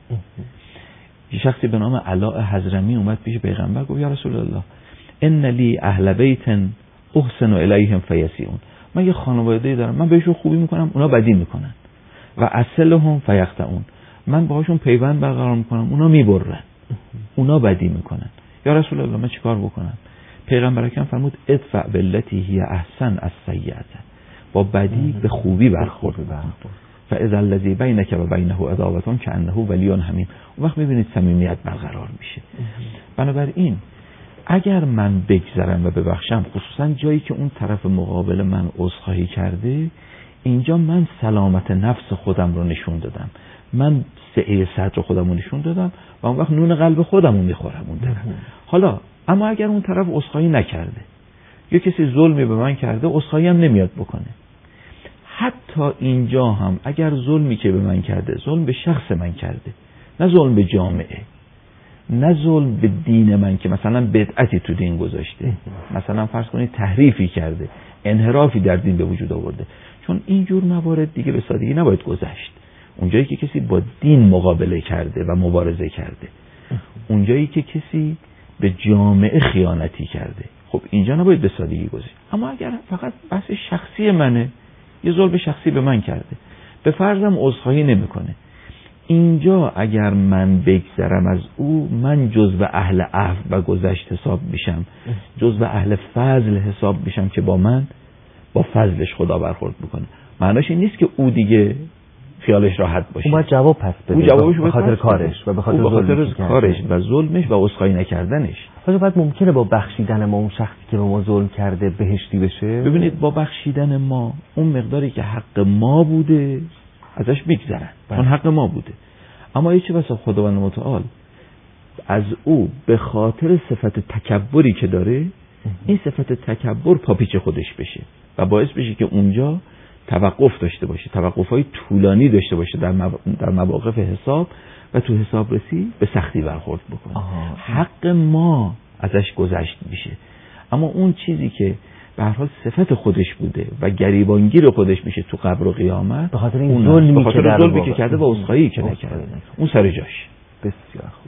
یه شخصی به نام علاء حضرمی اومد پیش پیغمبر گفت یا رسول الله ان لی اهل بیت احسن الیهم فیسیئون، من یه خانواده‌ای دارم من بهشون خوبی میکنم اونا بدی میکنن، و اصلهم فیقطعون، من باهاشون پیوند برقرار میکنم اونا میبرن، اونا بدی میکنن. یا رسول الله من چیکار بکنم؟ پیغمبر اکرم فرمود ادفع بالتی هی احسن السیئه، با بدی به خوبی برخورد بکن. فاذا الذی بینک و بینه عداوة کانه ولی حمیم، اون وقت میبینید صمیمیت برقرار میشه. بنابراین اگر من بگذرم و ببخشم، خصوصا جایی که اون طرف مقابل من عذرخواهی کرده، اینجا من سلامت نفس خودم رو نشون دادم، من سعه صدر خودم رو نشون دادم و اون وقت نون قلب خودم رو میخورم اون طرف. حالا اما اگر اون طرف عذرخواهی نکرده یا کسی ظلمی به من کرده عذرخواهی هم نمیاد بکنه، حتی اینجا هم اگر ظلمی که به من کرده ظلم به شخص من کرده، نه ظلم به جامعه، نه ظلم به دین من که مثلا بدعتی تو دین گذاشته، مثلا فرض کنید تحریفی کرده، انحرافی در دین به وجود آورده، چون اینجور موارد دیگه به سادگی نباید گذشت. اونجایی که کسی با دین مقابله کرده و مبارزه کرده، اونجایی که کسی به جامعه خیانتی کرده، خب اینجا نباید به سادگی گذشت. اما اگر فقط بحث شخصی منه، یه ظلم شخصی به من کرده، به فرضم عذرخواهی نمیکنه، اینجا اگر من بگذرم از او، من جزو اهل عفو و گذشت حساب میشم، جزو اهل فضل حساب میشم که با من با فضلش خدا برخورد میکنه. معناش این نیست که او دیگه خیالش راحت باشه. اون باید جواب پس بده. اون جوابش به خاطر کارش و به خاطر کارش و ظلمش و عذرخواهی نکردنش. حالا بعد ممکنه با بخشیدن ما اون شخصی که به ما ظلم کرده بهشتی بشه؟ ببینید با بخشیدن ما اون مقداری که حق ما بوده ازش میگذرن. اون حق ما بوده. اما یه چیز واسه خداوند متعال از او به خاطر صفت تکبری که داره این صفت تکبر پاپیچ خودش بشه و باعث بشه که اونجا توقف داشته باشه، توقف‌های طولانی داشته باشه در مواقف حساب و تو حساب رسی به سختی برخورد بکنه. حق ما ازش گذشت میشه. اما اون چیزی که به هر حال صفت خودش بوده و گریبانگیر خودش میشه تو قبر و قیامت به خاطر این ظلمی که کرده و عذرخواهی که نکرده اون سر جاش. بسیار خوب.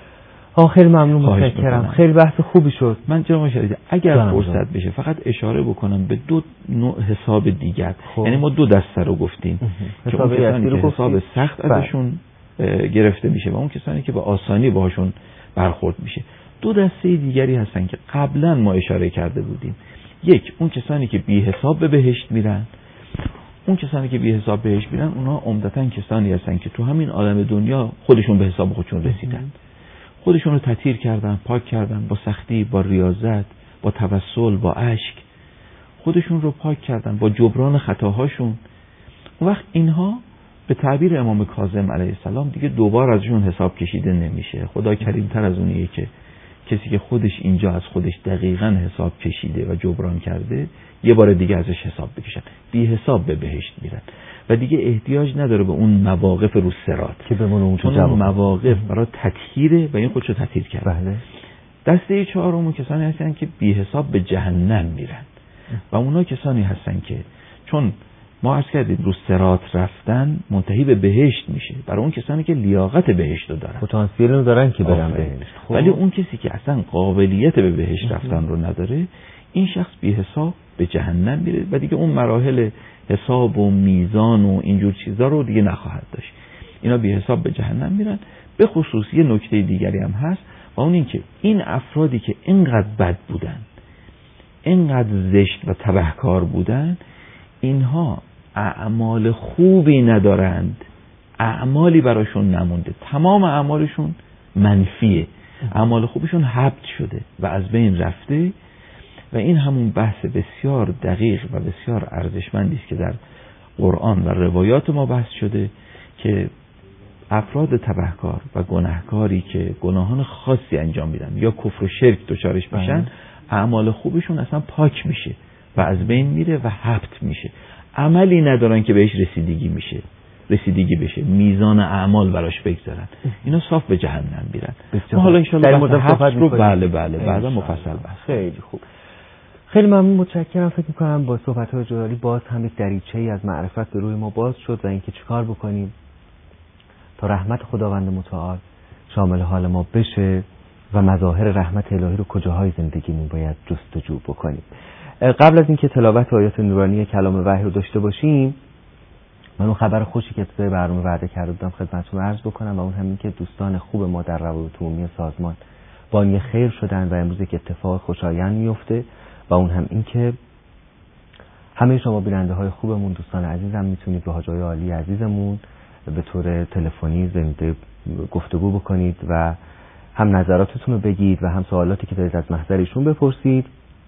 خیلی ممنون، متشکرم. خیلی بحث خوبی شد. من جناب شریعتی اگر فرصت بشه فقط اشاره بکنم به دو نوع حساب دیگر. یعنی ما دو دسته رو گفتیم که اون کسانی که حساب سخت ازشون گرفته میشه و اون کسانی که به آسانی باهاشون برخورد میشه. دو دسته دیگری هستن که قبلا ما اشاره کرده بودیم. یک، اون کسانی که بی حساب به بهشت میرن. اون کسانی که بی حساب بهشت میرن اونها عمدتاً کسانی هستن که تو همین عالم دنیا خودشون به حساب خودشون رسیدن. خودشون رو تطهیر کردن، پاک کردن، با سختی، با ریاضت، با توسل، با اشک خودشون رو پاک کردن، با جبران خطاهاشون. اون وقت اینها به تعبیر امام کاظم علیه السلام دیگه دوبار ازشون حساب کشیده نمیشه. خدا کریمتر از اونیه که کسی که خودش اینجا از خودش دقیقاً حساب کشیده و جبران کرده یه بار دیگه ازش حساب بکشن. بی حساب به بهشت میرن و دیگه احتیاج نداره به اون مواقف رو صراط که بمونه اونجا. چون اون مواقف برای تطهیره و این خودشو تطهیر کرده. بله. دسته چهارم کسانی هستن که بی حساب به جهنم میرن و اونا کسانی هستن که چون ما عرض کردیم رو صراط رفتن منتهی به بهشت میشه برای اون کسانی که لیاقت بهشت رو دارن، پتانسیل رو دارن که برن بهشت. ولی اون کسی که اصلا قابلیت به بهشت رفتن رو نداره این شخص بی حساب به جهنم میره و دیگه اون مراحل حساب و میزان و اینجور چیزا رو دیگه نخواهد داشت. اینا بی حساب به جهنم میرن. به خصوص یه نکته دیگری هم هست و اون این که این افرادی که اینقدر بد بودن، اینقدر زشت و تبهکار بودن، اینها اعمال خوبی ندارند، اعمالی براشون نمونده، تمام اعمالشون منفیه، اعمال خوبشون حبط شده و از بین رفته. و این همون بحث بسیار دقیق و بسیار ارزشمندی است که در قرآن و روایات ما بحث شده که افراد تبهکار و گناهکاری که گناهان خاصی انجام میدن یا کفر و شرک دچارش میشن، اعمال خوبشون اصلا پاک میشه و از بین میره و حبط میشه. عملی ندارن که بهش رسیدگی بشه، میزان اعمال براش بگذارن، اینا صاف به جهنم میرن. ما حالا ان شاء الله حبط رو بله بعدا مفصل بحث. خیلی خوب. خیلی ممنون، متشکرم. فکر می‌کنم با صحبت‌های جلالی باز هم یک دریچه‌ای از معرفت به روی ما باز شد و اینکه چیکار بکنیم تا رحمت خداوند متعال شامل حال ما بشه و مظاهر رحمت الهی رو کجاهای زندگیمون باید جستجو بکنیم. قبل از اینکه تلاوت آیات نورانی کلام وحی رو داشته باشیم، من اون خبر خوشی که ابتدای برنامه وعده کرده بودم خدمتتون عرض بکنم و اون همین که دوستان خوب ما در روابط عمومی سازمان بانی خیر شدن و امروز یک اتفاق خوشایند میفته و اون هم این که همه شما بیننده های خوبمون، دوستان عزیزم، میتونید با حاجای عالی عزیزمون به طور تلفنی زنده گفتگو بکنید و هم نظراتتون رو بگید و هم سوالاتی که دارید از محضر ایشون بپرسید.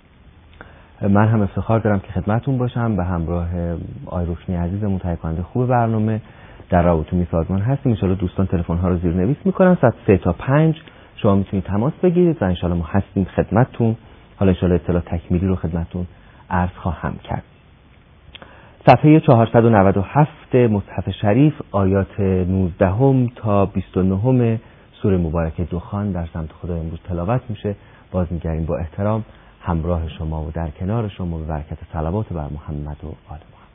من هم افتخار دارم که خدمتتون باشم و همراه آقای رکنی عزیزمون تهیه کننده خوب برنامه در روابط عمومی سازمان هستیم. ان شاءالله دوستان تلفن ها رو زیرنویس میکنن. ساعت 3 تا 5 شما میتونید تماس بگیرید و ان شاءالله ما هستیم خدمتتون. حالا ان شاءالله اطلاع تکمیلی رو خدمتتون عرض خواهم کرد. صفحه 497 مصحف شریف آیات 19 تا 29 سوره مبارکه دخان در سمت خدا امروز تلاوت میشه. باز میگردیم با احترام همراه شما و در کنار شما به برکت صلوات بر محمد و آل محمد.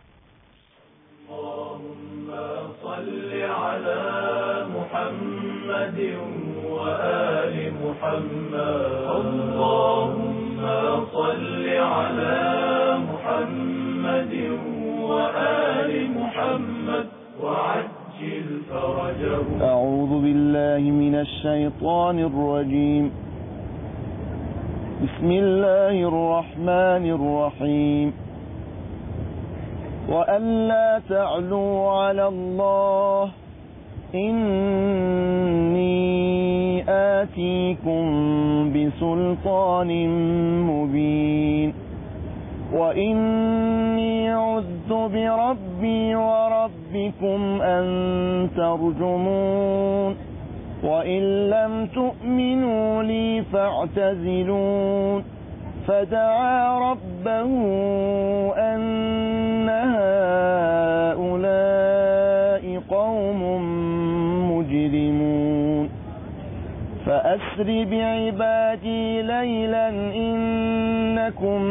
اللهم صل علی محمد و آل محمد. اللهم صل علی محمد و آل محمد وعجل فرجهم. اعوذ بالله من الشیطان الرجیم. بسم الله الرحمن الرحيم. وألا تعلوا على الله إني آتيكم بسلطان مبين وإني عذت بربي وربكم أن ترجمون وإن لم تؤمنوا لي فاعتزلون فدعا ربه أن هؤلاء قوم مجرمون فأسر بعبادي ليلا إنكم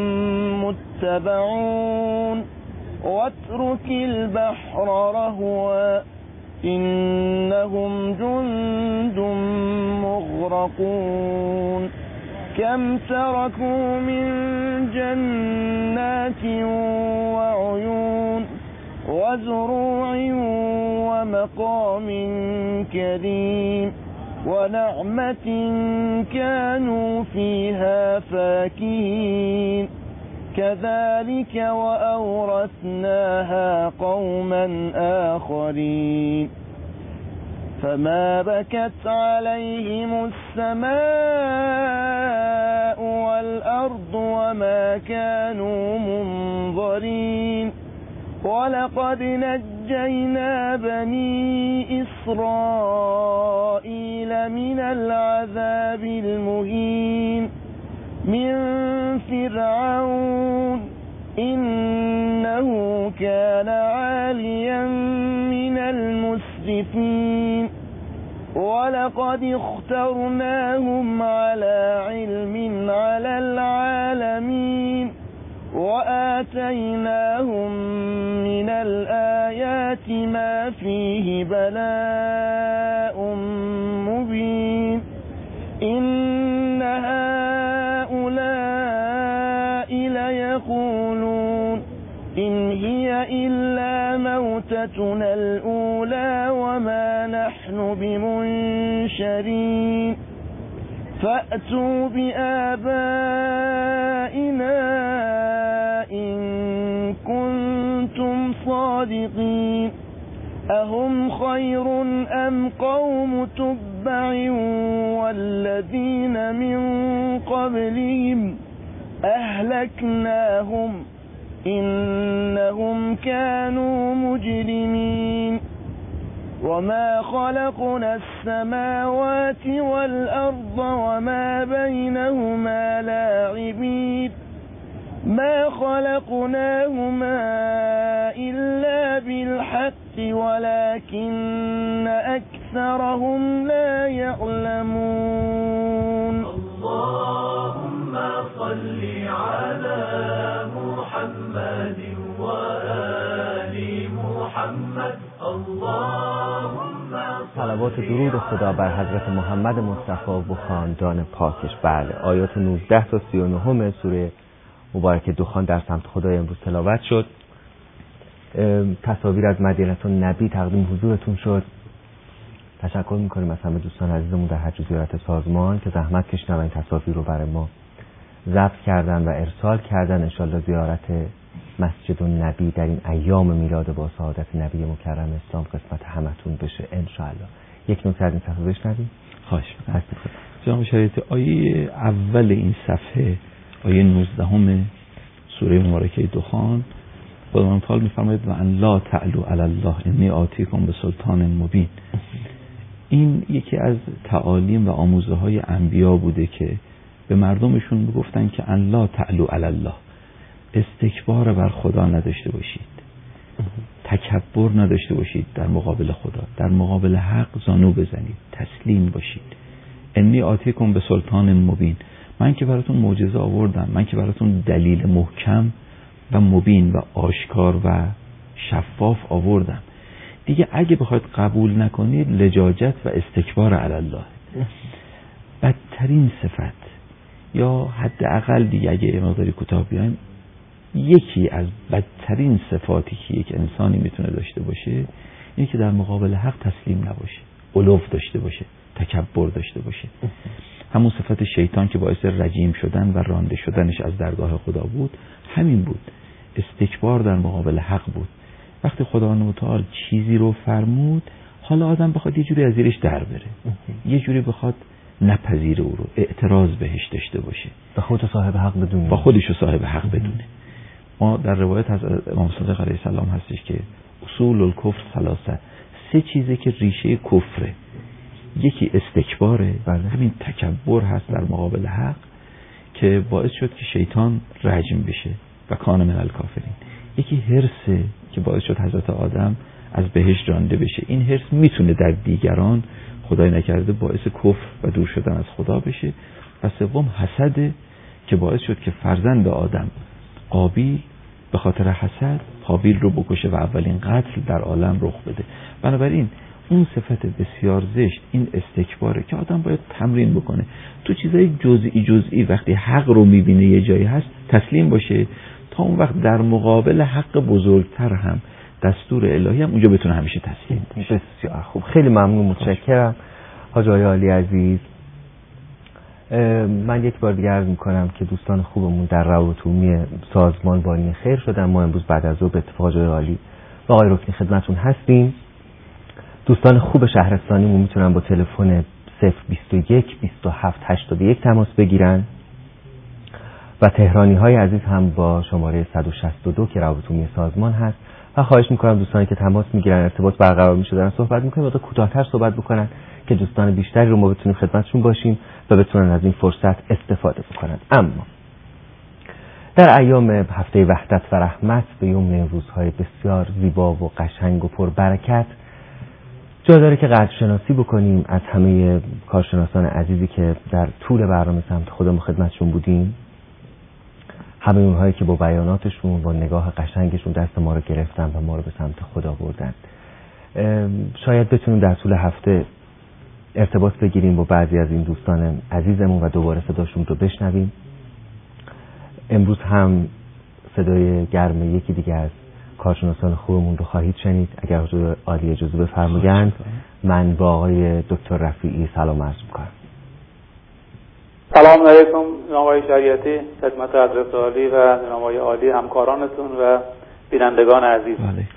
متبعون واترك البحر رهوا إنهم جند مغرقون كم تركوا من جنات وعيون وزروع ومقام كريم ونعمة كانوا فيها فاكهين كذلك وأورثناها قوما آخرين فما بكت عليهم السماء والأرض وما كانوا منظرين ولقد نجينا بني إسرائيل من العذاب المهين من فرعون إنه كان عاليا من المسرفين ولقد اخترناهم على علم على العالمين وآتيناهم من الآيات ما فيه بلاء مبين إن هؤلاء ليقولون إن هي إلا موتتنا الأولى وما نحن بمنشرين فأتوا بآبائنا إن كنتم صادقين أهم خير أم قوم تبع والذين من قبلهم أهلكناهم إنهم كانوا مجرمين وما خلقنا السماوات والأرض وما بينهما لاعبين ما خلقناهما إلا بالحق ولكن أكثرهم لا يعلمون اللهم صل على محمد وآل محمد اللهم صلوات و درود خدا بر حضرت محمد مصطفی و خاندان پاکش. بله، آیات 19 تا 39 سوره مبارک دخان در سمت خدای امروز تلاوت شد. تصاویر از مدینه النبی تقدیم حضورتون شد. تشکر میکنیم از همه دوستان عزیزمون در حج و زیارت سازمان که زحمت کشیدن و این تصاویر رو برای ما ضبط کردن و ارسال کردن. انشالله زیارت مسجد النبی در این ایام میلاد با سعادت نبی مکرم اسلام قسمت همتون بشه انشالله. یک نکته از این صفحه بشنویم. خواهش می‌کنم. جناب شریعت، آیه اول این صفحه، آیه 19 سوره مبارکه دخان، خداوند تعالی می‌فرماید و ان لا تعلوا علی الله انی آتیکم بسلطان مبین. این یکی از تعالیم و آموزه‌های انبیا بوده که به مردمشون میگفتن که ان لا تعلوا علی الله، استکبار بر خدا نداشته باشید، تکبر نداشته باشید در مقابل خدا، در مقابل حق زانو بزنید، تسلیم باشید. انی آتیکم به سلطان مبین، من که براتون معجزه آوردم، من که براتون دلیل محکم و مبین و آشکار و شفاف آوردم. دیگه اگه بخواید قبول نکنید لجاجت و استکبار علی الله، بدترین صفت، یا حداقل دیگه اگه مقداری کوتاه بیایم، یکی از بدترین صفاتی که یک انسانی میتونه داشته باشه اینه که در مقابل حق تسلیم نباشه، علو داشته باشه، تکبر داشته باشه. همون صفت شیطان که باعث رجیم شدن و رانده شدنش از درگاه خدا بود همین بود. استکبار در مقابل حق بود. وقتی خداوند متعال چیزی رو فرمود، حالا آدم بخواد یه جوری از زیرش در بره، یه جوری بخواد نپذیره او رو، اعتراض بهش داشته باشه، با خودش صاحب حق بدونه، با خودش صاحب حق بدونه. ما در روایت از امام صادق علیه السلام هستش که اصول الکفر ثلاثه، 3 چیزی که ریشه کفره. یکی استکباره، همین تکبر هست در مقابل حق که باعث شد که شیطان رجم بشه و کان من الکافرین. یکی حرصه که باعث شد حضرت آدم از بهشت رانده بشه. این حرص میتونه در دیگران خدای نکرده باعث کفر و دور شدن از خدا بشه. و سوم حسده که باعث شد که فرزند آدم قابیل به خاطر حسد هابیل رو بکشه و اولین قتل در عالم رخ بده. بنابراین اون صفت بسیار زشت، این استکباره که آدم باید تمرین بکنه تو چیزای جزئی وقتی حق رو میبینه یه جایی هست تسلیم باشه، تا اون وقت در مقابل حق بزرگتر هم دستور الهی هم اونجا بتونه همیشه تسلیم بشه. بسیار خوب، خیلی ممنون، متشکرم حاج آقای عالی عزیز. من یک بار دیگه عرض میکنم که دوستان خوبمون در روابط عمومی سازمان بانی خیر شدن. ما امروز بعد از ظهر به اتفاق آقای عالی و آقای رکنی خدمتتون هستیم. دوستان خوب شهرستانیمون میتونن با تلفن 021 27 81 تماس بگیرن و تهرانی های عزیز هم با شماره 162 که روابط عمومی سازمان هست. و خواهش میکنم دوستانی که تماس میگیرن ارتباط برقرار میشه دارن صحبت میکنن تا کوتاه‌تر صحبت بکنن که دوستان بیشتری رو ما بتونیم خدمتشون باشیم و بتونن از این فرصت استفاده بکنن. اما در ایام هفته وحدت و رحمت به یمن روزهای بسیار زیبا و قشنگ و پربرکت جا داره که قدرشناسی بکنیم از همه کارشناسان عزیزی که در طول برنامه سمت خودمون خدمتشون بودیم، همه اونهایی که با بیاناتشون با نگاه قشنگشون دست ما رو گرفتن و ما رو به سمت خدا بردن. شاید بتونیم در طول هفته ارتباط بگیریم با بعضی از این دوستان عزیزمون و دوباره صداشون رو بشنویم. امروز هم صدای گرم یکی دیگه از کارشناسان خوبمون رو خواهید شنید. اگر حضور عالی اجازه بفرمایند من با آقای دکتر رفیعی سلام عرض می‌کنم. سلام علیکم آقای شریعتی، خدمت حضرت عالی و جناب آقای عالی، همکارانتون و بینندگان عزیز.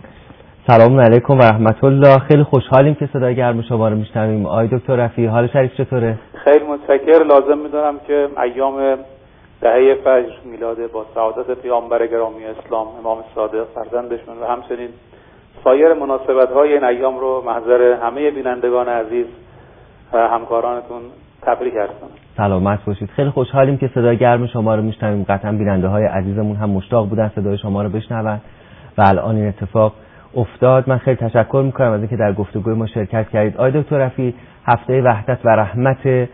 سلام علیکم و رحمت الله. خیلی خوشحالیم که صدای گرم شما رو میشنویم. آقای دکتر رفیعی حال شریف چطوره؟ خیلی متشکر. لازم می‌دونم که ایام دهه فجر میلاد با سعادت پیامبر گرامی اسلام امام صادق فرزندشون و همچنین سایر مناسبت‌های این ایام رو محضر همه بینندگان عزیز و همکارانتون تبریک هستم. سلامت باشید. خیلی خوشحالیم که صدای گرم شما رو میشنویم. قطعا بیننده‌های عزیزمون هم مشتاق بودن صدای شما رو بشنون و الان این اتفاق افتاد. من خیلی تشکر می‌کنم از اینکه در گفتگوی ما شرکت کردید. آقای دکتر رفیعی، هفته وحدت و رحمت،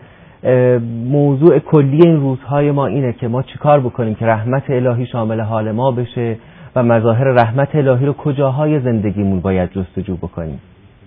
موضوع کلی این روزهای ما اینه که ما چیکار بکنیم که رحمت الهی شامل حال ما بشه و مظاهر رحمت الهی رو کجاهای زندگیمون باید جستجو بکنیم.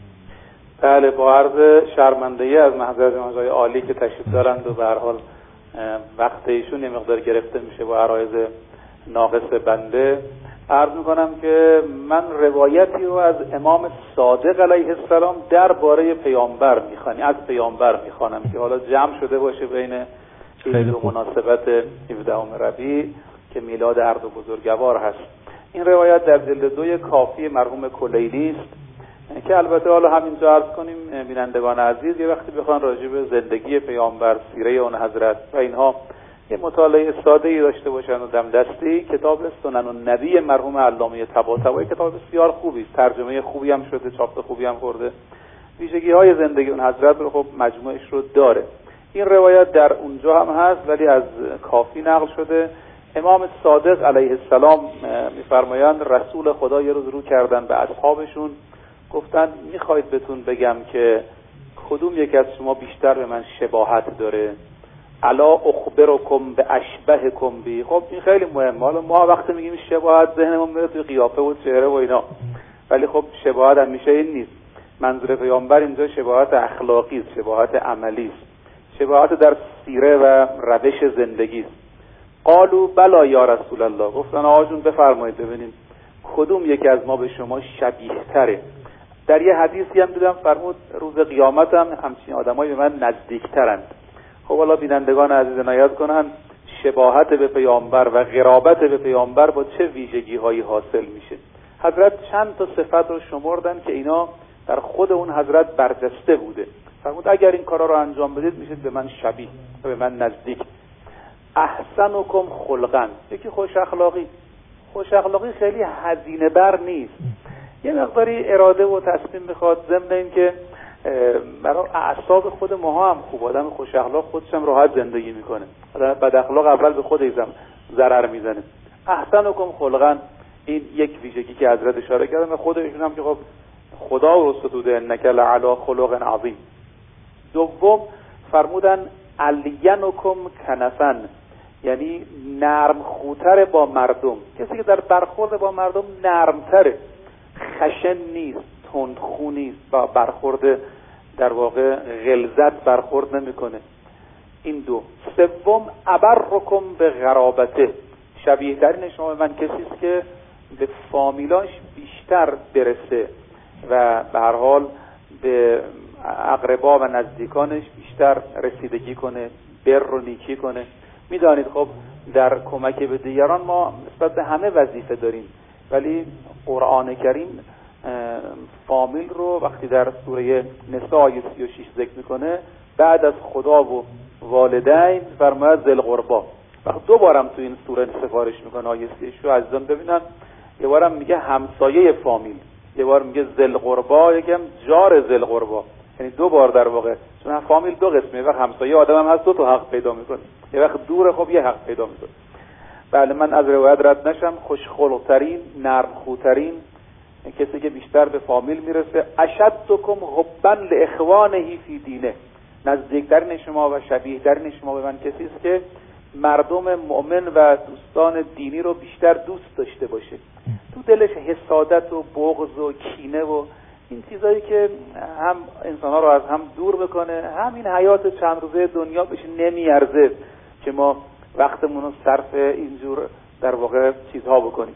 بله، با عرض شرمندگی از محضر جناب عالی که تشریف دارند و به هر حال وقت ایشون یه مقدار گرفته میشه با عرایض ناقص بنده، عرض میکنم که من روایتی رو از امام صادق علیه السلام درباره پیامبر میخوانم، از پیامبر میخوانم که حالا جمع شده باشه بین این دو مناسبت 17 ربیع که میلاد هر دو بزرگوار هست. این روایت در جلد 2 کافی مرحوم کلیلی است که البته حالا همینجا عرض کنیم بینندگان عزیز یه وقتی بخوان راجع به زندگی پیامبر، سیره اون حضرت و اینها یه مطالعه ساده‌ای داشته باشن و دم دستی، کتاب سنن النبی مرحوم علامه طباطبایی کتاب بسیار خوبی است، ترجمه خوبی هم شده، چاپ خوبی هم خورده، ویژگی‌های زندگی اون حضرت رو خب مجموعش رو داره. این روایت در اونجا هم هست ولی از کافی نقل شده. امام صادق علیه السلام می‌فرمایند رسول خدا یه روز رو کردن به اصحابشون، گفتن میخواید بهتون بگم که کدوم یک از شما بیشتر به من شباهت داره؟ الا اخبرکم به اشبهکم بی. خب این خیلی مهمه. حالا ما وقتی میگیم شباهت ذهنمون میره توی قیافه و چهره و اینا، ولی خب شباهت همیشه این نیست. منظور پیامبر اینجا شباهت اخلاقی است، شباهت عملی است، شباهت در سیره و روش زندگی است. قالوا بلا یا رسول الله، گفتن آقا جون بفرمایید ببینیم کدوم یکی از ما به شما شبیه تره. در یه حدیثی هم دیدم فرمود روز قیامت هم همچین آدمایی به من نزدیکترند. خب حالا بینندگان عزیز عنایت کنن، شباهت به پیامبر و قرابت به پیامبر با چه ویژگی هایی حاصل میشه. حضرت چند تا صفت رو شمردن که اینا در خود اون حضرت برجسته بوده. فرمود اگر این کارا رو انجام بدید میشید به من شبیه و به من نزدیک. احسنکم خلقا، یکی خوش اخلاقی. خوش اخلاقی خیلی هزینه بر نیست، یه مقداری اراده و تصمیم میخواد، ضمن این که برای اعصاب خود ما هم خوب. آدم خوش اخلاق خودش هم راحت زندگی میکنه، آدم بد اخلاق اول به خودش هم ضرر میزنه. احسنکم خلقا، این یک ویژگی که حضرت اشاره کردن و خودشون هم که خب خدا رو ستوده انک لعلی خلق عظیم. دوم فرمودن الینکم کنفن، یعنی نرم خوتر با مردم. کسی که در برخورد با مردم نرمتره، خشن نیست، تندخو نیست، با برخورد در واقع غلظت برخورد نمیکنه. این دو. سوم ابرکم به قرابته، شبیه ترین شما من کسی است که به فامیلاش بیشتر برسه و به هر حال به اقربا و نزدیکانش بیشتر رسیدگی کنه، بر و نیکی کنه. میدانید خب در کمک به دیگران ما نسبت به همه وظیفه داریم، ولی قرآن کریم فامیل رو وقتی در سوره نساء آیه 36 ذکر میکنه، بعد از خدا و والدین فرماید ذی القربا. وقت دو بارم تو این سوره سفارش میکنه آیه 36 رو عزیزان ببینن. یه بارم میگه همسایه فامیل، یه بار میگه ذی القربا، یکم جار ذی القربا. یعنی دو بار در واقع، چون فامیل دو قسمه، یه وقت همسایه آدم هم هست دو تا حق پیدا میکنه، یه وقت دوره خب یه حق پیدا میکنه. بله من از روایت رد نشم، خوشخلق‌ترین، نرمخوترین کسی که بیشتر به فامیل میرسه. اشدکم حبا لاخوانه فی دینه، نزدیکترین شما و شبیه‌ترین شما به من کسی است که مردم مؤمن و دوستان دینی رو بیشتر دوست داشته باشه، تو دلش حسادت و بغض و کینه و این چیزایی که هم انسان‌ها رو از هم دور بکنه، همین حیات چند روزه دنیا بهش نمیارزه که ما وقتمون رو صرف اینجور در واقع چیزها بکنیم.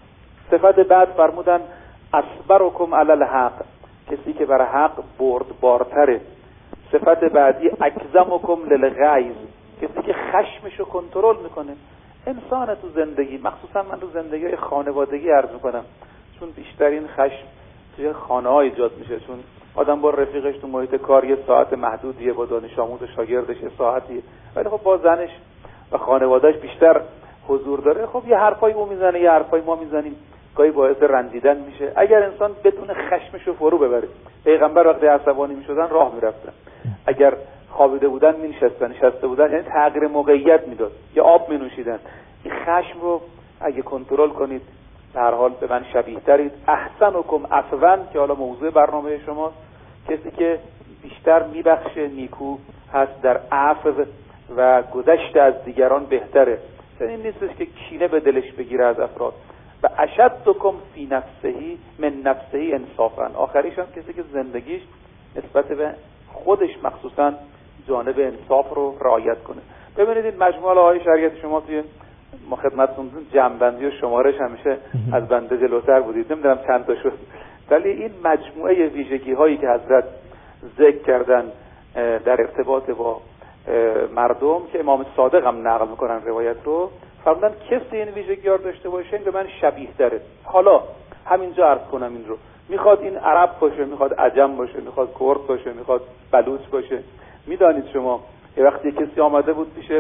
صفت بعد فرمودن اصبرکم علی الحق، کسی که بر حق بردبارتره. صفت بعدی اکظمکم للغیظ، کسی که خشمشو کنترل میکنه. انسان تو زندگی، مخصوصا من تو زندگی خانوادگی عرض میکنم، چون بیشترین خشم توی خانه‌ها ایجاد میشه، چون آدم با رفیقش تو محیط کار یه ساعت محدودیه، با دانش آموز و شاگردش یه ساعتیه، ولی خب با زنش و خانواده‌اش بیشتر حضور داره. خب یه حرفای او میزنه، یه حرفای ما میزنیم، گاهی باعث رنجیدن میشه. اگر انسان بدون خشمشو فرو ببره، پیغمبر وقتی عصبانی میشدن راه میرفتن، اگر خوابیده بودن مینشستن، نشسته بودن یعنی تغییر موقعیت میداد، یا آب مینوشیدن. این خشم رو اگه کنترل کنید به هر حال به من شبیه ترید. احسنکم عفوا، که حالا موضوع برنامه شماست، کسی که بیشتر میبخشه، نیکو هست، در عفو و گذشت از دیگران بهتره. این نیستش که کینه به دلش بگیره از افراد. و اشدکم فی نفسهی من نفسهی انصافا، آخریش هم کسی که زندگیش نسبت به خودش مخصوصا جانب انصاف رو رعایت کنه. ببینید این مجموعه های شریعت شما توی ما خدمتتون جمع‌بندی و شمارش همیشه از بنده جلوتر بودید، نمیدونم چند تا شد، ولی این مجموعه ویژگی هایی که حضرت ذکر کردن در ارتباط با مردم که امام صادق هم نقل میکنن روایت رو، فرمودن کسی این ویژگی ها داشته باشه این به من شبیه داره. حالا همینجا عرض کنم این رو، میخواد این عرب باشه، میخواد عجم باشه، میخواد کرد باشه، میخواد بلوچ باشه. میدانید شما یه وقتی کسی آمده بود پیش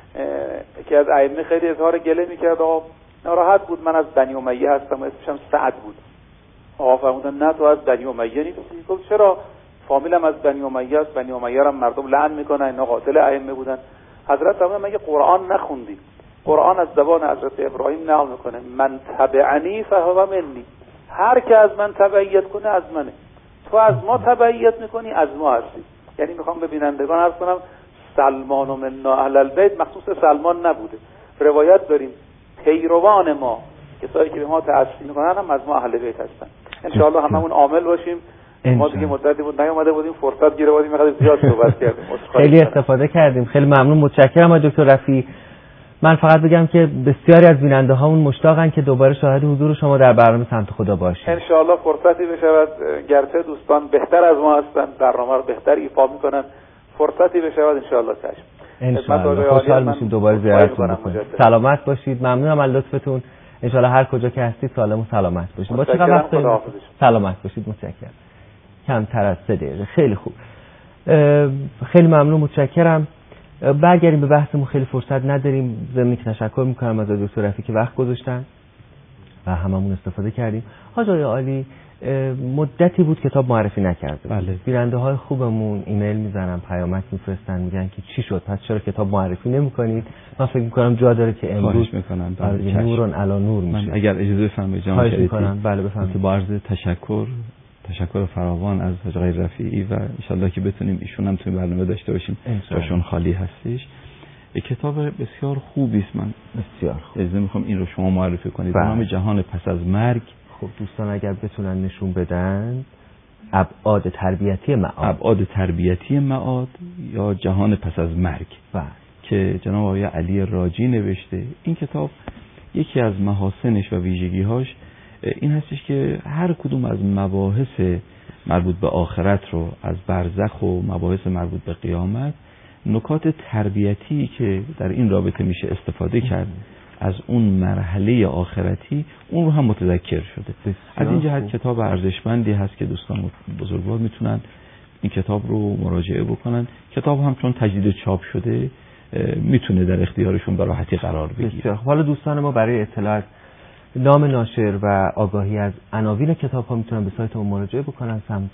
که از ائمه خیلی اظهار گله میکرد، ناراحت بود، من از بنی امیه هستم و اسمش هم سعد بود. آقا فرمودن نه تو از بنی امیه نیستی. گفت چرا؟ فامیلم از بنی امیه است، بنی امیه هم مردم لعن میکنن، اینا قاتل ائمه بودن. حضرت فرمودن مگه قرآن نخوندی؟ قرآن از زبان حضرت ابراهیم نقل میکنه من تبعنی فهو منی، هر که از من تبعیت کنه از منه. تو از ما تبعیت میکنی از ما هستی. یعنی میخوام به بینندگان عرض کنم سلمان و منا اهل البیت مخصوص سلمان نبوده. روایت داریم پیروان ما، کسایی که به ما تعصی میکنن هم از ما اهل بیت هستن. انشاءالله هممون عامل باشیم. ما دیگه مدتی بود نیومده بودیم، فرصت گیره بودیم، مقدار زیاد صحبت کردیم، خیلی استفاده کردیم. خیلی ممنون، متشکرم آقای دکتر رفیعی. من فقط بگم که بسیاری از بیننده هامون مشتاقن که دوباره شاهد حضور شما در برنامه سمت خدا باشیم. ان شاء الله فرصتی بشود، گرچه دوستان بهتر از ما هستن، برنامه رو بهتر ایفا میکنن، فرصتی بشود ان شاء الله چشم. انشاءالله خوشحال میشیم دوباره زیارتتون بکنیم. سلامت باشید. ممنونم از لطفتون. انشاءالله هر کجا که هستید سالم و سلامت باشید. با چقدر وقت دارید؟ سلامت باشید. متشکرم. کمتر از 3 دقیقه. خیلی خوب. خیلی ممنون، متشکرم. برگردیم به بحثمون، خیلی فرصت نداریم. ضمن که تشکر میکنم از دکتر رفیع که وقت گذاشتن و هممون استفاده کردیم. حاج آقای عالی مدتی بود کتاب معرفی نکرده. بله. بیننده های خوبمون ایمیل میزنن، پیامک میفرستن، میگن که چی شد، پس چرا کتاب معرفی نمیکنید؟ من فکر میکنم جا داره که امروز خواهش میکنم. نورون علی نور میشه. من اگر اجازه بفرمایید جناب شریفی. بله بفرمایید. با عرض تشکر فراوان از حاج آقای رفیعی و ان شاءالله که بتونیم ایشون هم توی برنامه داشته باشیم. جاشون خالی هستش. کتاب بسیار خوبی است. من بسیار خوب اجازه میخوام این رو شما معرفی کنید. به نام جهان پس از مرگ. خب دوستان اگر بتونن نشون بدن ابعاد تربیتی معاد یا جهان پس از مرگ که جناب آقای علی راجی نوشته. این کتاب یکی از محاسنش و ویژگی‌هاش این هستش که هر کدوم از مباحث مربوط به آخرت رو، از برزخ و مباحث مربوط به قیامت، نکات تربیتی که در این رابطه میشه استفاده کرد از اون مرحله آخرتی، اون رو هم متذکر شده. از این جهت کتاب ارزشمندی هست که دوستان بزرگوار میتونن این کتاب رو مراجعه بکنن. کتاب هم چون تجدید چاپ شده میتونه در اختیارشون به راحتی قرار بگیره. حالا دوستان ما برای اطلاع نام ناشر و آگاهی از عناوین کتاب ها میتونن به سایت ما مراجعه بکنن، سمت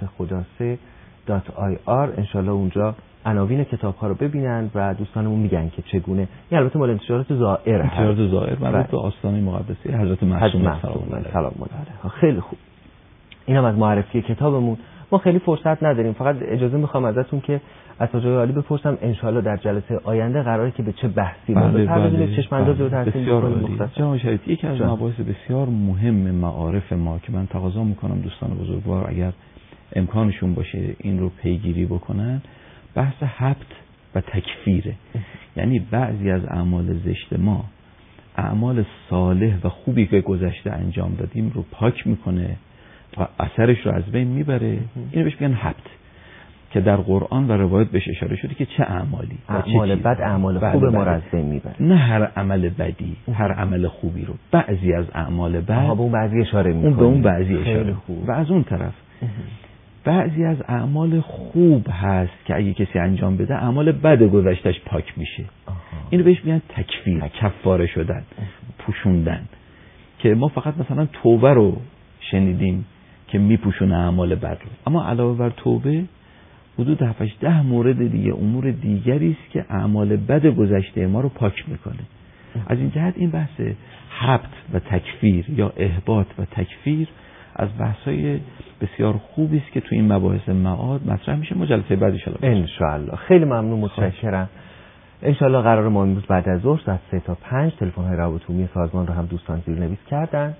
خداسه.ir. انشالله اونجا عناوین کتاب ها رو ببینن و دوستانمون میگن که چگونه. این البته مال انتشارات زائر هست. انتشارات زائر مربوط به آستانه مقدسه حضرت معصومه سلام علیها. خیلی خوب. اینم از معرفی کتابمون. ما خیلی فرصت نداریم، فقط اجازه میخوام ازتون که از حاج عالی بپرسم انشالله در جلسه آینده قراره که به چه بحثی بپردازیم. چشم اندازی رو ترتیب کنیم. جناب شریفی، یکی از مباحث بسیار مهم معارف ما که من تقاضا میکنم دوستان بزرگوار اگر امکانشون باشه این رو پیگیری بکنن، بحث حبط و تکفیره. یعنی بعضی از اعمال زشت ما، اعمال صالح و خوبی که گذشته انجام دادیم رو پاک میکنه و اثرش رو از بین میبره. اینو بهش میگن حبط، که در قرآن و روایت بهش اشاره شده که چه اعمالی، اعمال بد اعمال خوب ما رو از بین میبره. نه هر عمل بدی، هر عمل خوبی رو. بعضی از اعمال بد به اون بعضی اشاره میکنه، اون به اون بعضی اشاره خوب. و از اون طرف بعضی از اعمال خوب هست که اگه کسی انجام بده اعمال بد گذشتش پاک میشه. اینو بهش میگن تکفیر، کفاره شدن، پوشوندن. که ما فقط مثلا توبه رو شنیدیم که میپوشونه اعمال بد رو، اما علاوه بر توبه حدود 7-8 مورد دیگه، امور دیگری است که اعمال بد گذشته ما رو پاک میکنه. از این جهت این بحث حبط و تکفیر یا احباط و تکفیر از بحث‌های بسیار خوبی است که تو این مباحث معاد مطرح میشه. جلسه بعد ان شاء الله. خیلی ممنون، متشکرم. ان شاء الله قرار ما امروز بعد از ظهر ساعت 3 تا 5 تلفن‌های روابط عمومی سازمان رو هم دوستان زیرنویس کردن.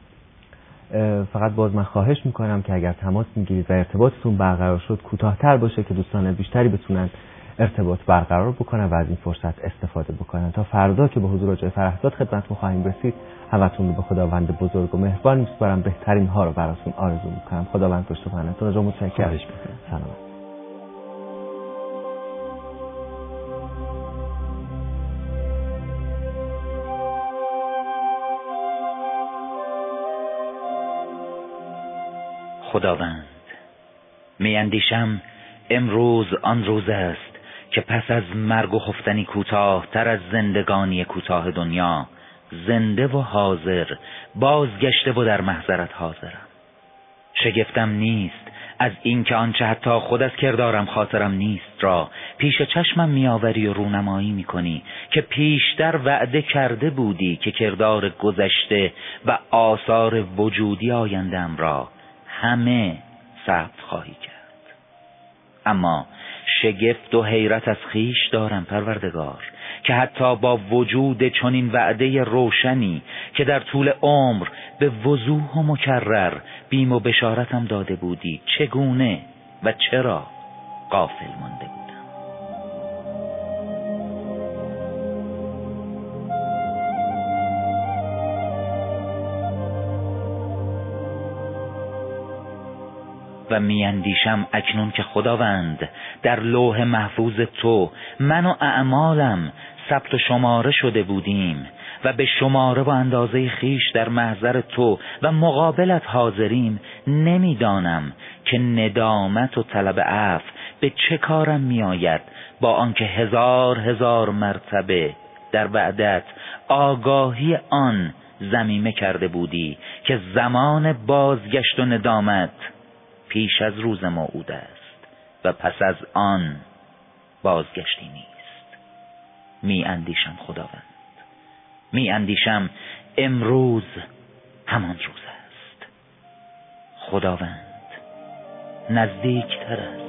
فقط باز من خواهش میکنم که اگر تماس میگیرید و ارتباطتون برقرار شد کوتاه‌تر باشه که دوستان بیشتری بتونن ارتباط برقرار بکنن و از این فرصت استفاده بکنن. تا فردا که به حضور جای فرهزاد خدمتتون خواهیم رسید، همتون رو به خداوند بزرگ و مهربان میسپارم. بهترین ها رو براتون آرزو میکنم. خداوند پشت و پناهتون رو متشکرم. سلام. خداوند، میاندیشم امروز آن روز است که پس از مرگ و خفتنی کوتاه تر از زندگانی کوتاه دنیا، زنده و حاضر بازگشته و در محضرت حاضرم. شگفتم نیست از این که آنچه حتی خود از کردارم خاطرم نیست را پیش چشمم میآوری و رونمایی میکنی که پیشتر وعده کرده بودی که کردار گذشته و آثار وجودی آینده‌ام را همه ثبت خواهی کرد. اما شگفت و حیرت از خیش دارم پروردگار که حتی با وجود چنین وعده روشنی که در طول عمر به وضوح و مکرر بیم و بشارتم داده بودی، چگونه و چرا غافل مانده بودم. و میاندیشم اکنون که خداوند در لوح محفوظ تو من و اعمالم ثبت و شماره شده بودیم و به شماره و اندازه خیش در محضر تو و مقابلت حاضریم، نمیدانم که ندامت و طلب عفو به چه کارم میآید، با آنکه هزار مرتبه در وعدت آگاهی آن ضمیمه کرده بودی که زمان بازگشت و ندامت پیش از روز موعود است و پس از آن بازگشتی نیست. می اندیشم خداوند، می اندیشم امروز همان روز است. خداوند نزدیکتر است